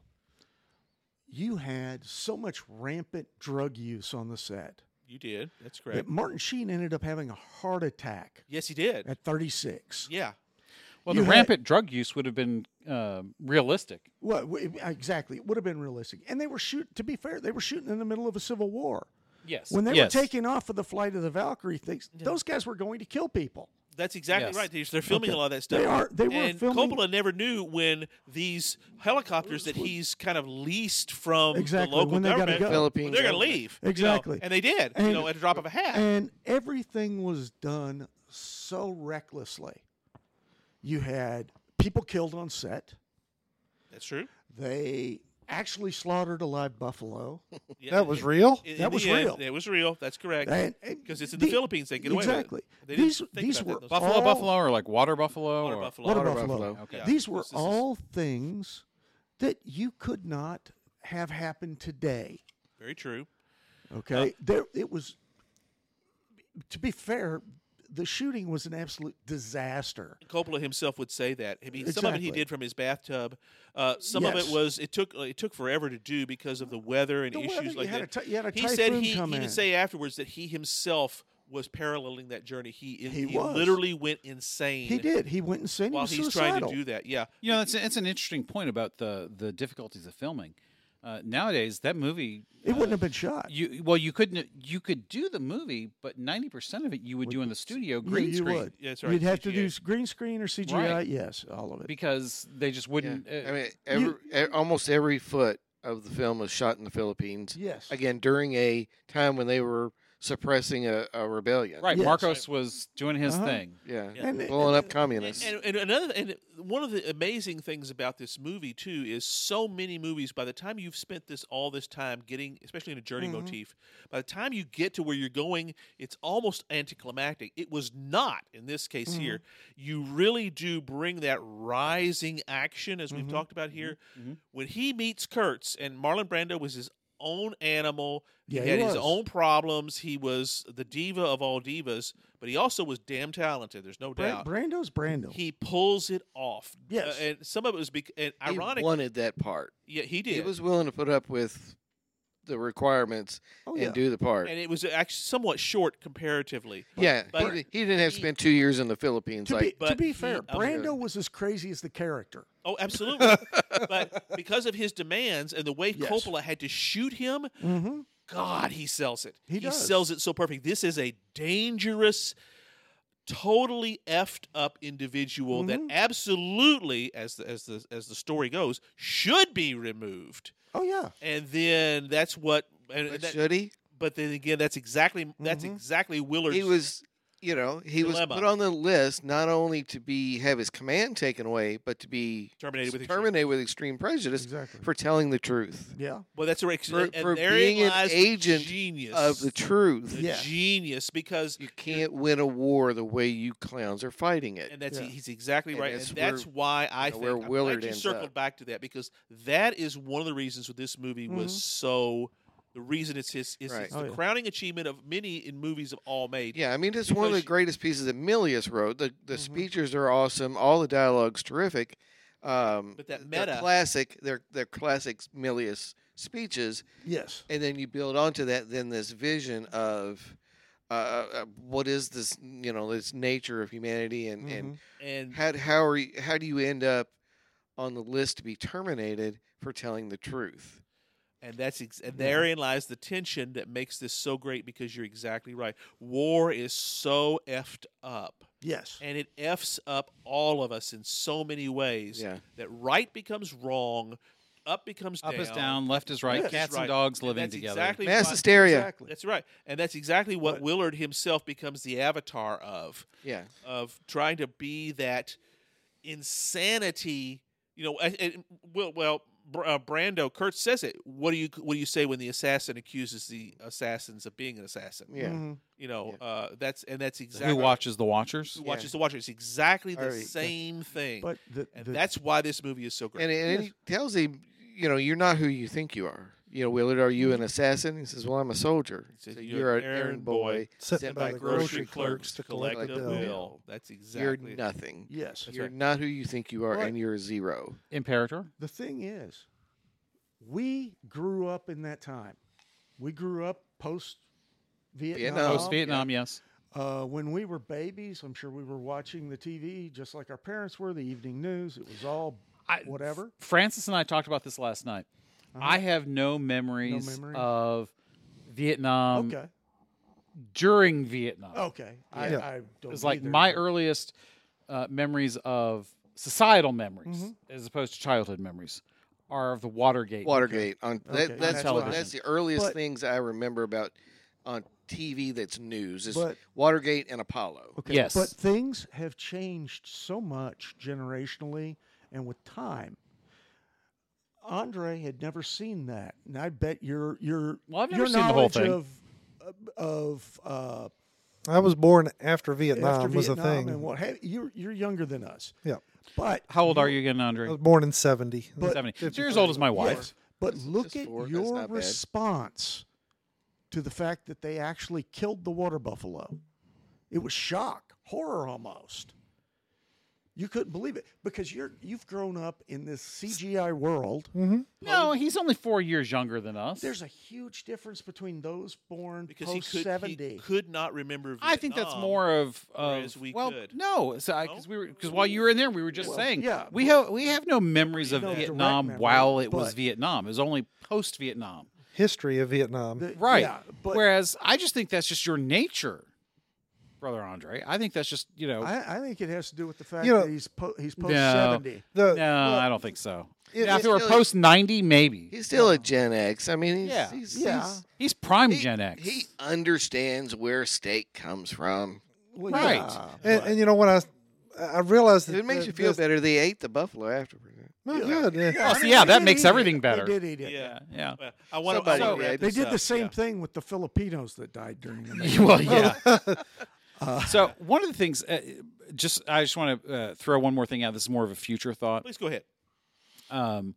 you had so much rampant drug use on the set you did. That's that correct. Martin Sheen ended up having a heart attack Yes, he did. at thirty-six. Yeah. Well, You the had- rampant drug use would have been uh, realistic. Well, w- exactly. It would have been realistic. And they were shoot. To be fair, they were shooting in the middle of a civil war. Yes. When they yes. were taking off for the flight of the Valkyrie, things, those guys were going to kill people. That's exactly Yes. right. They're, they're filming Okay. a lot of that stuff. They are- they were and filming- Coppola never knew when these helicopters that he's kind of leased from Exactly, the local when they gotta government, go. when Philippine they're going to government. leave. you know, Exactly. and they did. you And- know, at a drop of a hat. And everything was done so recklessly. You had people killed on set. That's true. They actually slaughtered a live buffalo. Yeah, That was in- real? in- in That was the end, real. It was real. That's correct. And- and Because it's in the, the- Philippines, they get away exactly. with it. They didn't These think these about were that in those Buffalo all, buffalo or like water buffalo Water or buffalo. Water Water buffalo. buffalo. Okay. Yeah. These were This is- all things that you could not have happen today. Very true. Okay, there it was. To be fair, the shooting was an absolute disaster. Coppola himself would say that. I mean, some of it he Exactly. did from his bathtub. Uh, some of Yes. it was it took it took forever to do because of the weather and The issues weather, like you had that. a ty- you had a he typhoon said he, come he in. would say afterwards that he himself was paralleling that journey. He He was. literally went insane. He did. He went insane. while he was he's trying suicidal. to do that. Yeah, You know, that's it's an interesting point about the the difficulties of filming. Uh, nowadays, that movie It uh, wouldn't have been shot. You well, you couldn't. You could do the movie, but ninety percent of it you would do in the studio Yeah, green you screen would. Yeah, that's right, You'd have C G I. to do s- green screen or C G I. Right. Yes, all of it. because they just Yeah. wouldn't. uh, I mean, every, e- almost every foot of the film was shot in the Philippines. Yes. Again, during a time when they were suppressing a, a rebellion. right, Yes. Marcos was doing his Uh-huh. thing. Yeah. Yeah. And- Blowing up And, communists. and, and another and one of the amazing things about this movie too is so many movies. By the time you've spent this all this time getting, especially in a journey Mhm. motif, by the time you get to where you're going, it's almost anticlimactic. It was not in this case Mhm. here. You really do bring that rising action, as we've Mhm. talked about here. Mhm. When he meets Kurtz, and Marlon Brando was his own animal. Yeah, he he had his was. own problems. He was the diva of all divas, but he also was damn talented. There's no Bra- doubt. Brando's Brando. He pulls it off. Yes. Uh, and some of it was bec- and He ironic. wanted that part. Yeah, he did. He was willing to put up with the requirements oh and yeah. do the part. and it was actually somewhat short comparatively. yeah, but- he, he didn't have to he- spend two years in the Philippines. To like be, to but be he- fair, I'm Brando sure. was as crazy as the character. Oh, absolutely. But because of his demands and the way Yes. Coppola had to shoot him, Mm-hmm. God, he sells it. He does. sells it so perfect. This is a dangerous, totally effed up individual that Mhm. absolutely, as the, as the as the story goes, should be removed. Oh yeah. And then that's what. And but that, should he? but then again, that's exactly that's Mhm. exactly Willard's. He was, you know, he was Dilemma. put on the list not only to be have his command taken away, but to be terminated with extreme- terminated with extreme prejudice Exactly. for telling the truth Yeah. Well, that's right. For- and for therein being an lies the agent genius of the truth. the Yeah. genius, because You can't win a war the way you clowns are fighting it. and that's Yeah. he's exactly And right, that's and that's where, why I you know, think where I'm glad Willard you ends circled up. back to that, because that is one of the reasons that this movie was Mhm. so. The reason it's his, it's, Right. it's Oh, the yeah. crowning achievement of many in movies of all made. Yeah, I mean, it's one of the Because- greatest pieces that Milius wrote. The the Mhm. speeches are awesome. All the dialogue's terrific. Um, But that they're meta- classic. They're they're classic Milius speeches, Yes. and then you build onto that. Then this vision of uh, uh, what is this? You know, this nature of humanity, and and Mhm. and how how are you, how do you end up on the list to be terminated for telling the truth? And that's ex- and Yeah. therein lies the tension that makes this so great, because you're exactly right. War is so effed up, Yes. and it f's up all of us in so many ways. Yeah. That right becomes wrong, up becomes Up down. is down, left is right. Yes. Cats Right. and dogs And living that's together. Exactly Mass what- hysteria. Exactly. That's right, and that's exactly what But- Willard himself becomes the avatar of, Yeah. of trying to be that insanity. You know, and, and well, well, Br- uh, Brando, Kurt says it. What do you what do you say when the assassin accuses the assassins of being an assassin? Yeah. Mhm. You know, Yeah. uh, that's and that's Who exactly watches the Watchers? who Yeah. watches the Watcher. It's exactly the All right. same thing, But the, and the that's why this movie is so great. And, and Yes. he tells him, you know, you're not who you think you are. You know, Willard, are you an assassin? He says, well, I'm a soldier. He says, said, "You're you're an an errand errand boy boy Sitting sent by by the grocery grocery clerks to collect collect the a bill. bill. That's You're exactly. nothing. yes. That's You're right. not who you think you are, But- and you're a zero. Imperator. The thing is, we grew up in that time. We grew up post Vietnam. Vietnam. Post Vietnam, yes. Uh, when we were babies, I'm sure we were watching the T V just like our parents were, the evening news. It was all I- whatever. Francis and I talked about this last night. Uh-huh. I have no memories, memories? of Vietnam okay. during Vietnam. Okay. I, Yeah. I don't It was like either, my but- earliest uh, memories of societal memories, Mhm. as opposed to childhood memories, are of the Watergate. Watergate. On Okay, that, on that's what, television. that's the earliest But- things I remember about on T V that's news. Is But- Watergate and Apollo. Okay. Yes. But things have changed so much generationally and with time. Andre had never seen that, and I bet your your Well, I've never your seen the whole knowledge thing. of of uh, I was born after Vietnam after was Vietnam a thing. and what have, you're you're younger than us. Yeah. But How old are you again, I Andre? was born in seventy. But- seventy. So you're as old as my wife. Yes, but look just at four, that's your not bad. response to the fact that they actually killed the water buffalo. It was shock, horror almost. You couldn't believe it because you're you've grown up in this C G I world. No, he's only four years younger than us. There's a huge difference between those born because he post could, he seventy. could not remember Vietnam. I think that's more of, of whereas we well, could. no, so because we were because while you were in there, we were just Well, saying, yeah, we but- have we have no memories of No direct Vietnam memory, while it was but- Vietnam. It was only post Vietnam, History of Vietnam. The- right? Yeah, but Whereas I just think that's just your nature, brother Andre. I think that's just you know. I, I think it has to do with the fact You know- that he's po- he's post No. seventy. The, no, well, I don't think so. it- Yeah, if it's they were really- post ninety, maybe. He's still a Gen X. I mean, he's, Yeah. he's, Yeah. he's- He's prime he, Gen X. he understands where steak comes from. Well, Right. yeah, and, but- and you know when I I realized If that it makes that you feel this- better, they ate the buffalo afterward. Well, good. Yeah. Oh, I so mean, yeah, they that did makes eat it. everything better. They did eat it. Yeah. yeah. Well, I want Somebody to. read They this did the up, same yeah. thing with the Filipinos that died during the Mexican Well, yeah. so one of the things, uh, just I just want to uh, throw one more thing out. This is more of a future thought. Please go ahead. Um,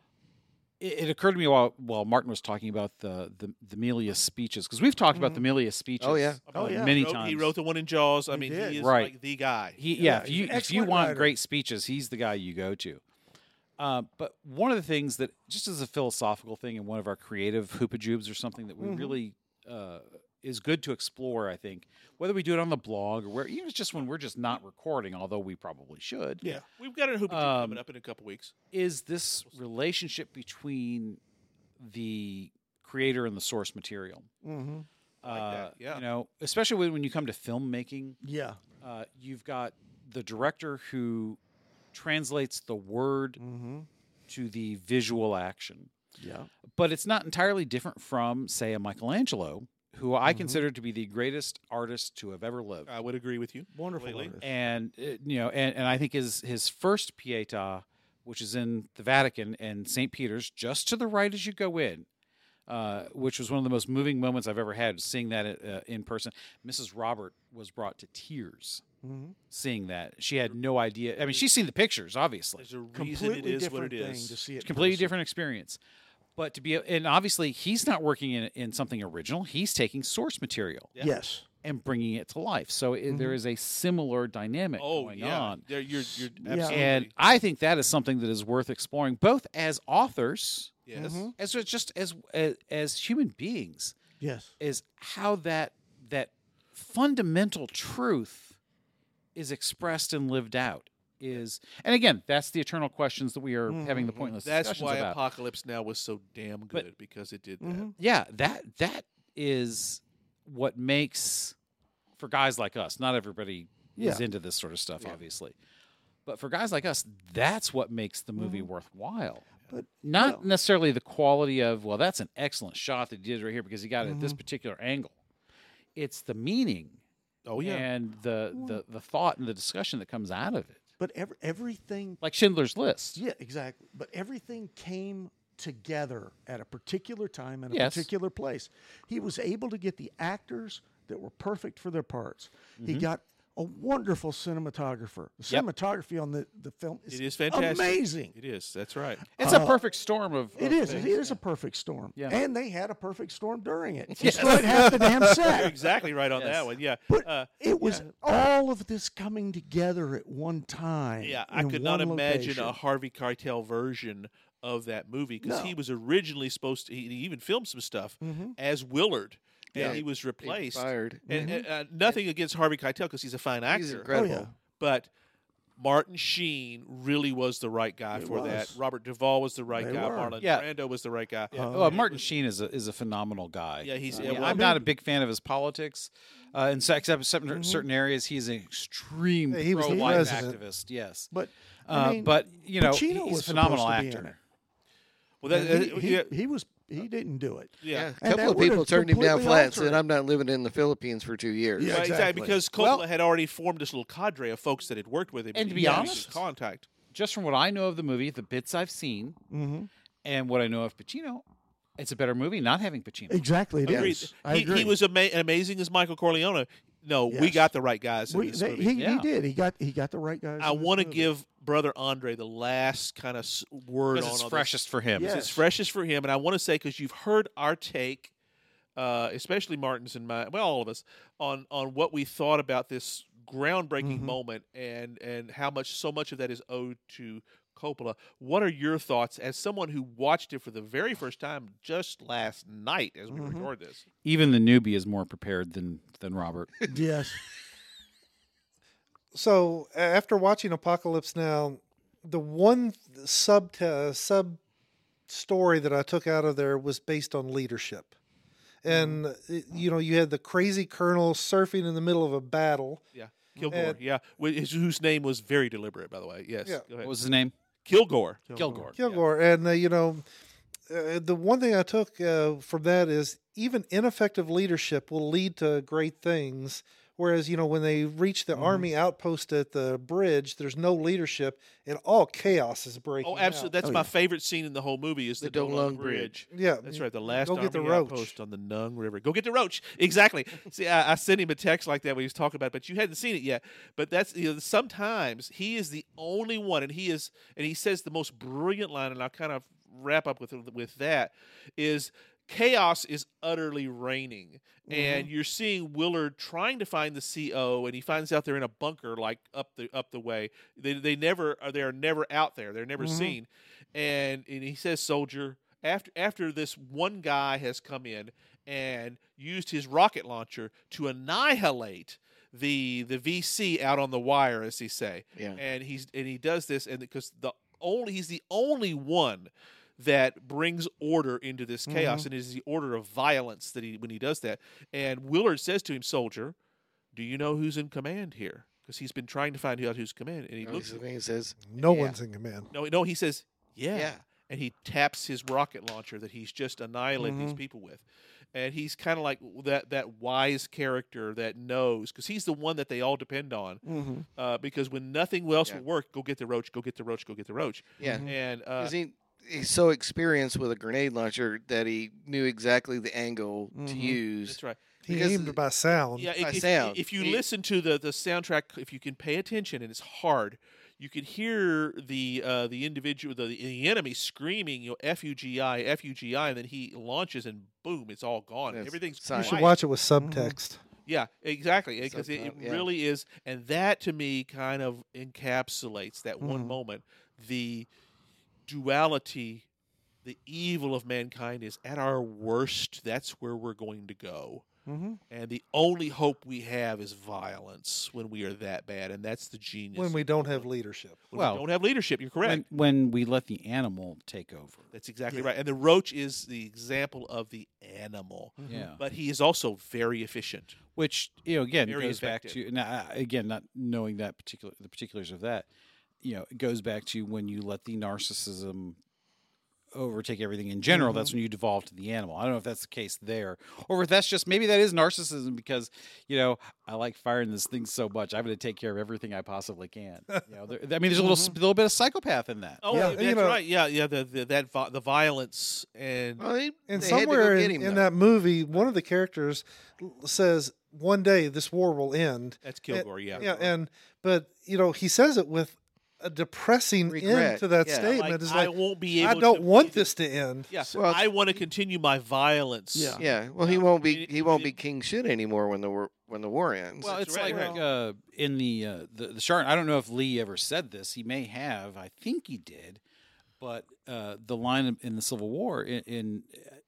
it, it occurred to me while while Martin was talking about the the, the Milius speeches, because we've talked about the Milius speeches. Oh, yeah. Oh, uh, yeah. many he wrote, times. He wrote the one in Jaws. I He mean, did. he is Right. like the guy. He, Yeah, yeah, if he's you an if you excellent want writer. great speeches, he's the guy you go to. Uh, but one of the things that, just as a philosophical thing, and one of our creative hoopajubes or something that we Mhm. really uh, is good to explore, I think, whether we do it on the blog or where, even just when we're just not recording, although we probably should, Yeah. We've got a hoop Um, coming up in a couple weeks. is this relationship between the creator and the source material. Mm-hmm. I like that, Uh, yeah. You know, especially when, when you come to filmmaking, Yeah. uh, you've got the director who translates the word Mm-hmm. to the visual action. Yeah. But it's not entirely different from, say, a Michelangelo, who I Mhm. consider to be the greatest artist to have ever lived. I would agree with you. Wonderful Completely. artist. And uh, you know, and, and I think his his first Pietà, which is in the Vatican and Saint Peter's, just to the right as you go in, uh, which was one of the most moving moments I've ever had, seeing that uh, in person. Missus Robert was brought to tears Mm-hmm. seeing that. She had no idea. I mean, she's seen the pictures, obviously. There's a reason Completely it is what different it thing is. to see it. in Completely person. different experience. But to be, and obviously, he's not working in, in something original. He's taking source material Yeah. Yes. and bringing it to life. So it, there is a similar dynamic Oh going yeah, on. There- you're you're Yeah. absolutely And I think that is something that is worth exploring, both as authors, yes. Mhm. as just as as, as human beings, Yes. is how that that fundamental truth is expressed and lived out. Is and again, that's the eternal questions that we are having the Mhm. pointless That's discussions why about. Apocalypse Now was so damn good But- because it did that. Mhm. Yeah, that that is what makes, for guys like us, not everybody is Yeah. into this sort of stuff, Yeah. obviously, but for guys like us, that's what makes the movie Mhm. worthwhile. But Not well- necessarily the quality of, well, that's an excellent shot that he did right here because he got it at this Mhm. particular angle. It's the meaning Oh yeah. and the, the the thought and the discussion that comes out of it, but every, everything. like Schindler's List. Yeah. Exactly. But everything came together at a particular time in a Yes. particular place. He was able to get the actors that were perfect for their parts. He Mhm. got a wonderful cinematographer. The Yep. cinematography on the, the film is, It is fantastic. amazing. It is. That's right. It's Uh, a perfect storm of. It of is. things. It is a perfect storm. Yeah. And they had a perfect storm during it. Yes. Destroyed half the damn You're set. exactly right on Yes. that one. Yeah. But Uh, it was all of this coming together at one time. yeah. I in could not one imagine a location. Harvey Keitel version of that movie because No. he was originally supposed to. He, he even filmed some stuff Mhm. as Willard, Yeah. and he was replaced. Fired. And, and, uh, nothing against Harvey Keitel because he's a fine He's actor. incredible. Oh, yeah. But Martin Sheen really was the right guy It for that. was. Robert Duvall was the right They guy. were. Marlon Yeah. Brando was the right guy. Yeah. Oh, Martin Sheen is a is a phenomenal guy. Yeah, he's- I yeah, mean, well, I I'm mean- not a big fan of his politics. Uh, in se- except certain, Mhm. certain areas, he's an extreme Yeah, he was the pro-life president. activist. Yes, But uh, I mean, but you know, Pacino he's was a phenomenal supposed to be in actor. it. Well, that, And he, uh, he, yeah, he was he didn't do it. yeah. Yeah, a And couple that of people would've turned him down completely flat and said, altered. I'm not living in the Philippines for two years. Yeah, Right, exactly. Because Coppola Well- had already formed this little cadre of folks that had worked with him. And to be he was in honest- contact. Just from what I know of the movie, the bits I've seen, Mm-hmm. And what I know of Pacino, it's a better movie not having Pacino. Exactly. It Agreed. is. I He, agree. he was ama- amazing as Michael Corleone. No, we Yes. got the right guys in We- this they- movie. he, Yeah. he did. He got he got the right guys. I in this want to movie. give Brother Andre the last kind of word Because on it's all this. freshest for him. Yeah. It's freshest for him, and I want to say because you've heard our take, uh, especially Martin's and my, well, all of us, on on what we thought about this groundbreaking Mhm. moment, and and how much so much of that is owed to Coppola. What are your thoughts as someone who watched it for the very first time just last night as we Mhm. record this? Even the newbie is more prepared than than Robert. Yes. So a- after watching Apocalypse Now, the one sub sub story that I took out of there was based on leadership, and it- you know you had the crazy colonel surfing in the middle of a battle. Yeah, Kilgore. And- yeah, Wh- his, whose name was very deliberate, by the way. Yes. Yeah. Go ahead. What was his name? Kilgore. Kilgore. Kilgore, and uh, you know, uh, the one thing I took uh, from that is even ineffective leadership will lead to great things. Whereas you know when they reach the Mhm. army outpost at the bridge, there's no leadership, and all chaos is breaking. Oh, absolutely. out. That's Oh, my yeah. favorite scene in the whole movie is the, The Dolung Dolung Bridge. Yeah, That's right. The last Go get the army roach. outpost on the Nung River. Go get the roach. Exactly. See, I, I sent him a text like that when he was talking about it, but you hadn't seen it yet. But that's you know, sometimes he is the only one, and he is, and he says the most brilliant line, and I'll kind of wrap up with with that is. Chaos is utterly reigning, and you're seeing Willard trying to find the C O, and he finds out they're in a bunker like up the up the way. They they never are they are never out there. They're never Mhm. seen, and and he says, "Soldier, after after this one guy has come in and used his rocket launcher to annihilate the the V C out on the wire, as he say, Yeah. and he's and he does this, and because the only he's the only one." That brings order into this chaos, and it is the order of violence that he when he does that. And Willard says to him, "Soldier, do you know who's in command here?" Because he's been trying to find out who's command, and he Oh, looks. he's- he says, no Yeah. one's in command. No, no, he says, "Yeah,", Yeah. and he taps his rocket launcher that he's just annihilated these Mhm. people with. And he's kind of like that that wise character that knows, because he's the one that they all depend on. Mm-hmm. Uh, because when nothing else Yeah. will work, go get the roach, go get the roach, go get the roach. yeah. Mhm. And uh, 'Cause he, he's so experienced with a grenade launcher that he knew exactly the angle to Mhm. use. that's right. He Because aimed by sound. Yeah, by if, if- sound. if you He- listen to the, the soundtrack, if you can pay attention, and it's hard, you can hear the uh, the individual, the, the enemy screaming, you know, F U G I, F U G I, and then he launches, and boom, it's all gone. That's Everything's silent. You quiet. should watch it with subtext. Yeah, exactly, because it, it Subtitle, yeah. really is, and that to me kind of encapsulates that one Mhm. moment. The duality, the evil of mankind is at our worst. That's where we're going to go. Mm-hmm. And the only hope we have is violence when we are that bad, and that's the genius. When we don't have leadership. When Well, we don't have leadership, you're correct. When, when we let the animal take over. That's exactly Yeah. right. And the roach is the example of the animal, Yeah. but he is also very efficient. Which, you know, again, Very goes back effective. to now, again, not knowing that particular the particulars of that, you know, it goes back to when you let the narcissism overtake everything in general. That's when you devolve to the animal. I don't know if that's the case there, or if that's just maybe that is narcissism because you know I like firing this thing so much. I'm going to take care of everything I possibly can. You know, there, I mean, there's a little Mhm. little bit of psychopath in that. Oh, Yeah, that's you know- right. Yeah, yeah. The, the that vi- the violence and Well, they, And they had to somewhere go get in, him, in though. that movie, one of the characters l- says, "One day this war will end." that's Kilgore. Yeah, Yeah, and but you know he says it with a depressing Regret, end to that yeah. statement. Like, It's I like won't be able. I don't to want be- this to end. Yeah, Well, I want to continue my violence. Yeah. Yeah, well, he Yeah. won't He- be he won't he- be king shit anymore when the war when the war ends. Well, That's it's right, like right. uh, in the uh, the the Chardon. I don't know if Lee ever said this. He may have. I think he did. But uh, the line in the Civil War in, in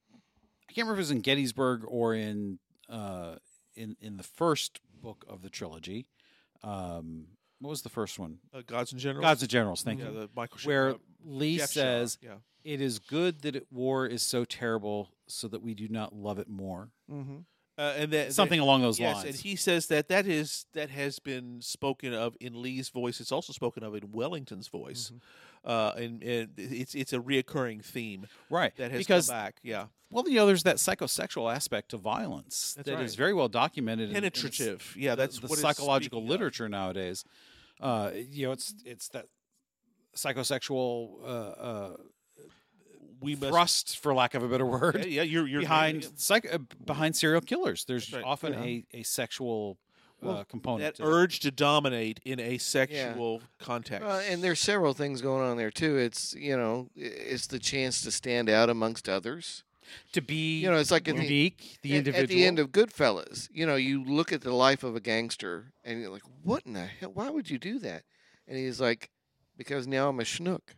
I can't remember if it was in Gettysburg or in uh, in in the first book of the trilogy. Um, what was the first one? Uh, Gods and Generals. Gods and Generals. Thank yeah, you. the Michael. Sh- Where uh, Lee Jeff Shaw, says, yeah. "It is good that it, war is so terrible, so that we do not love it more." Mm-hmm. Uh, and that Something along those yes, lines. and he says that that is that has been spoken of in Lee's voice. It's also spoken of in Wellington's voice, uh, and, and it's it's a reoccurring theme right. that has because come back. Yeah, well, you know, there's that psychosexual aspect to violence That's that right. is very well documented. in- in its- penetrative. Yeah, the- that's the, what it's psychological speaking of. literature nowadays. Uh, you know, it's it's that psychosexual uh, uh, we must thrust, for lack of a better word, Yeah, yeah you're you're behind yeah, psych, uh, behind serial killers. There's That's right. often Yeah. a, a sexual uh, Well, component. that to it. urge to dominate in a sexual context. Uh, and there's several things going on there too. It's you know, i- it's the chance to stand out amongst others. to be You know, it's like in the- unique, the, At- individual. At the end of Goodfellas, you know, you look at the life of a gangster, and you're like, "What in the hell? Why would you do that?" And he's like, "Because now I'm a schnook."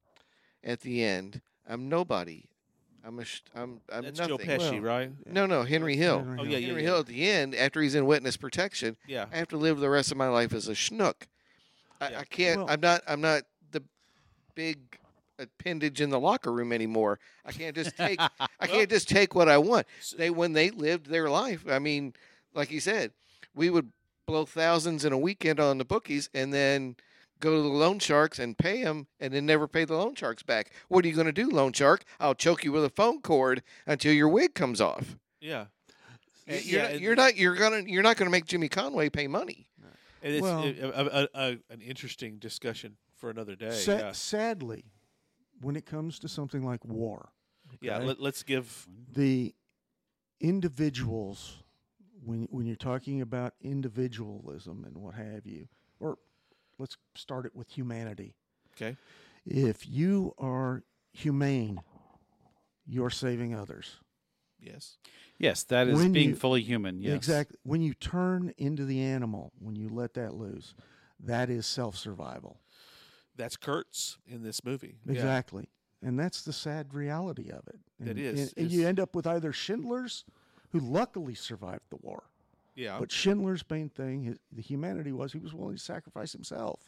At the end, I'm nobody. I'm a. Sh- I'm. I'm That's nothing. Joe Pesci, Well, right? No, no, Henry Hill. Henry Oh, Hill. yeah, yeah, Henry yeah. Hill at the end, after he's in witness protection, Yeah. I have to live the rest of my life as a schnook. I, Yeah. I can't. Well- I'm not. I'm not the big appendage in the locker room anymore. I can't just take. I can't just take what I want. So- They when they lived their life. I mean, like you said, we would blow thousands in a weekend on the bookies, and then go to the loan sharks and pay them, and then never pay the loan sharks back. What are you going to do, loan shark? I'll choke you with a phone cord until your wig comes off. Yeah. Y- And- You're, yeah, not, and- you're not. You're gonna. You're not going to make Jimmy Conway pay money. And it's Well- a, a, a, a, an interesting discussion for another day. Sa- yeah. Sadly, when it comes to something like war, Yeah. okay, Let, let's give. the individuals, when when you're talking about individualism and what have you, or let's start it with humanity. Okay. If you are humane, you're saving others. Yes. yes, that is when being you- fully human. Yes, Exactly. When you turn into the animal, when you let that loose, that is self-survival. That's Kurtz in this movie. Yeah. Exactly. And that's the sad reality of it. It And, is. And, and It's- you end up with either Schindler's, who luckily survived the war. Yeah. But Schindler's main thing, his, the humanity was he was willing to sacrifice himself.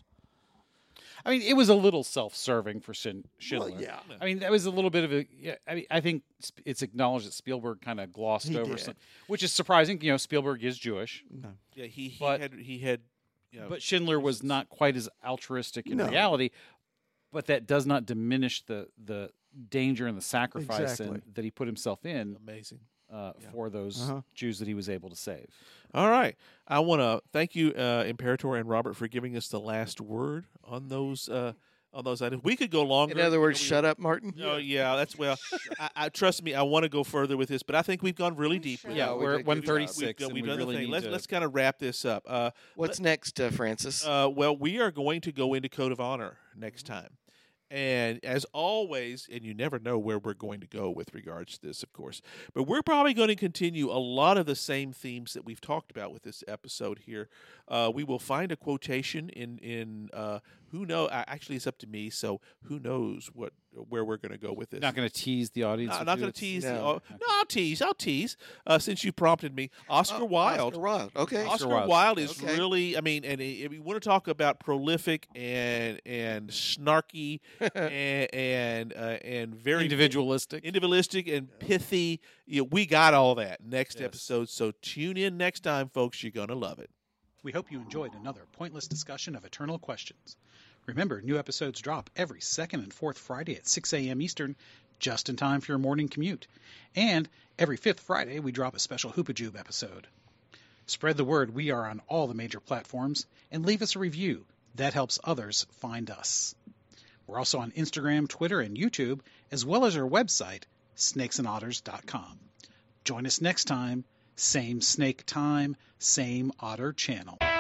I mean, it was a little self-serving for Shin- Schindler. Well, yeah. I mean, that was a little bit of a. Yeah, I mean, I think sp- it's acknowledged that Spielberg kind of glossed He over, did. some, which is surprising. You know, Spielberg is Jewish, No. yeah. He, he but- had he had. You know, but Schindler was not quite as altruistic in No. reality. But that does not diminish the the danger and the sacrifice Exactly. and, that he put himself in amazing. uh, Yeah. for those Uh-huh. Jews that he was able to save. All right. I want to thank you, uh, Imperator and Robert, for giving us the last word on those uh, on those items. We could go longer. In other you know, words, we- shut up, Martin. Oh yeah, that's well. I, I trust me. I want to go further with this, but I think we've gone really deep. with Yeah, it. we we're did at good one job. thirty-six, We've, done- and we've we done the really thing. need Let's to. let's kind of wrap this up. Uh, What's next, uh, Francis? uh, well, we are going to go into Code of Honor next time. And as always, and you never know where we're going to go with regards to this, of course, but we're probably going to continue a lot of the same themes that we've talked about with this episode here. Uh, we will find a quotation in in uh, who know. Actually, it's up to me. So who knows what where we're going to go with this? Not going to tease the audience. No, I'm with not you. going to It's- tease. the- No. oh, no, I'll tease. I'll tease. Uh, since you prompted me, Oscar Oh, Wilde. Oscar Wilde. Okay. Oscar Wilde. Wilde is Okay. really, I mean, and if you want to talk about prolific and and snarky and and, uh, and very Individualistic. individualistic and pithy, you know, we got all that next Yes. episode. So tune in next time, folks. You're gonna love it. We hope you enjoyed another pointless discussion of eternal questions. Remember, new episodes drop every second and fourth Friday at six a.m. Eastern, just in time for your morning commute. And every fifth Friday, we drop a special Hoopajube episode. Spread the word we are on all the major platforms, and leave us a review. That helps others find us. We're also on Instagram, Twitter, and YouTube, as well as our website, snakes and otters dot com. Join us next time. Same snake time, same otter channel.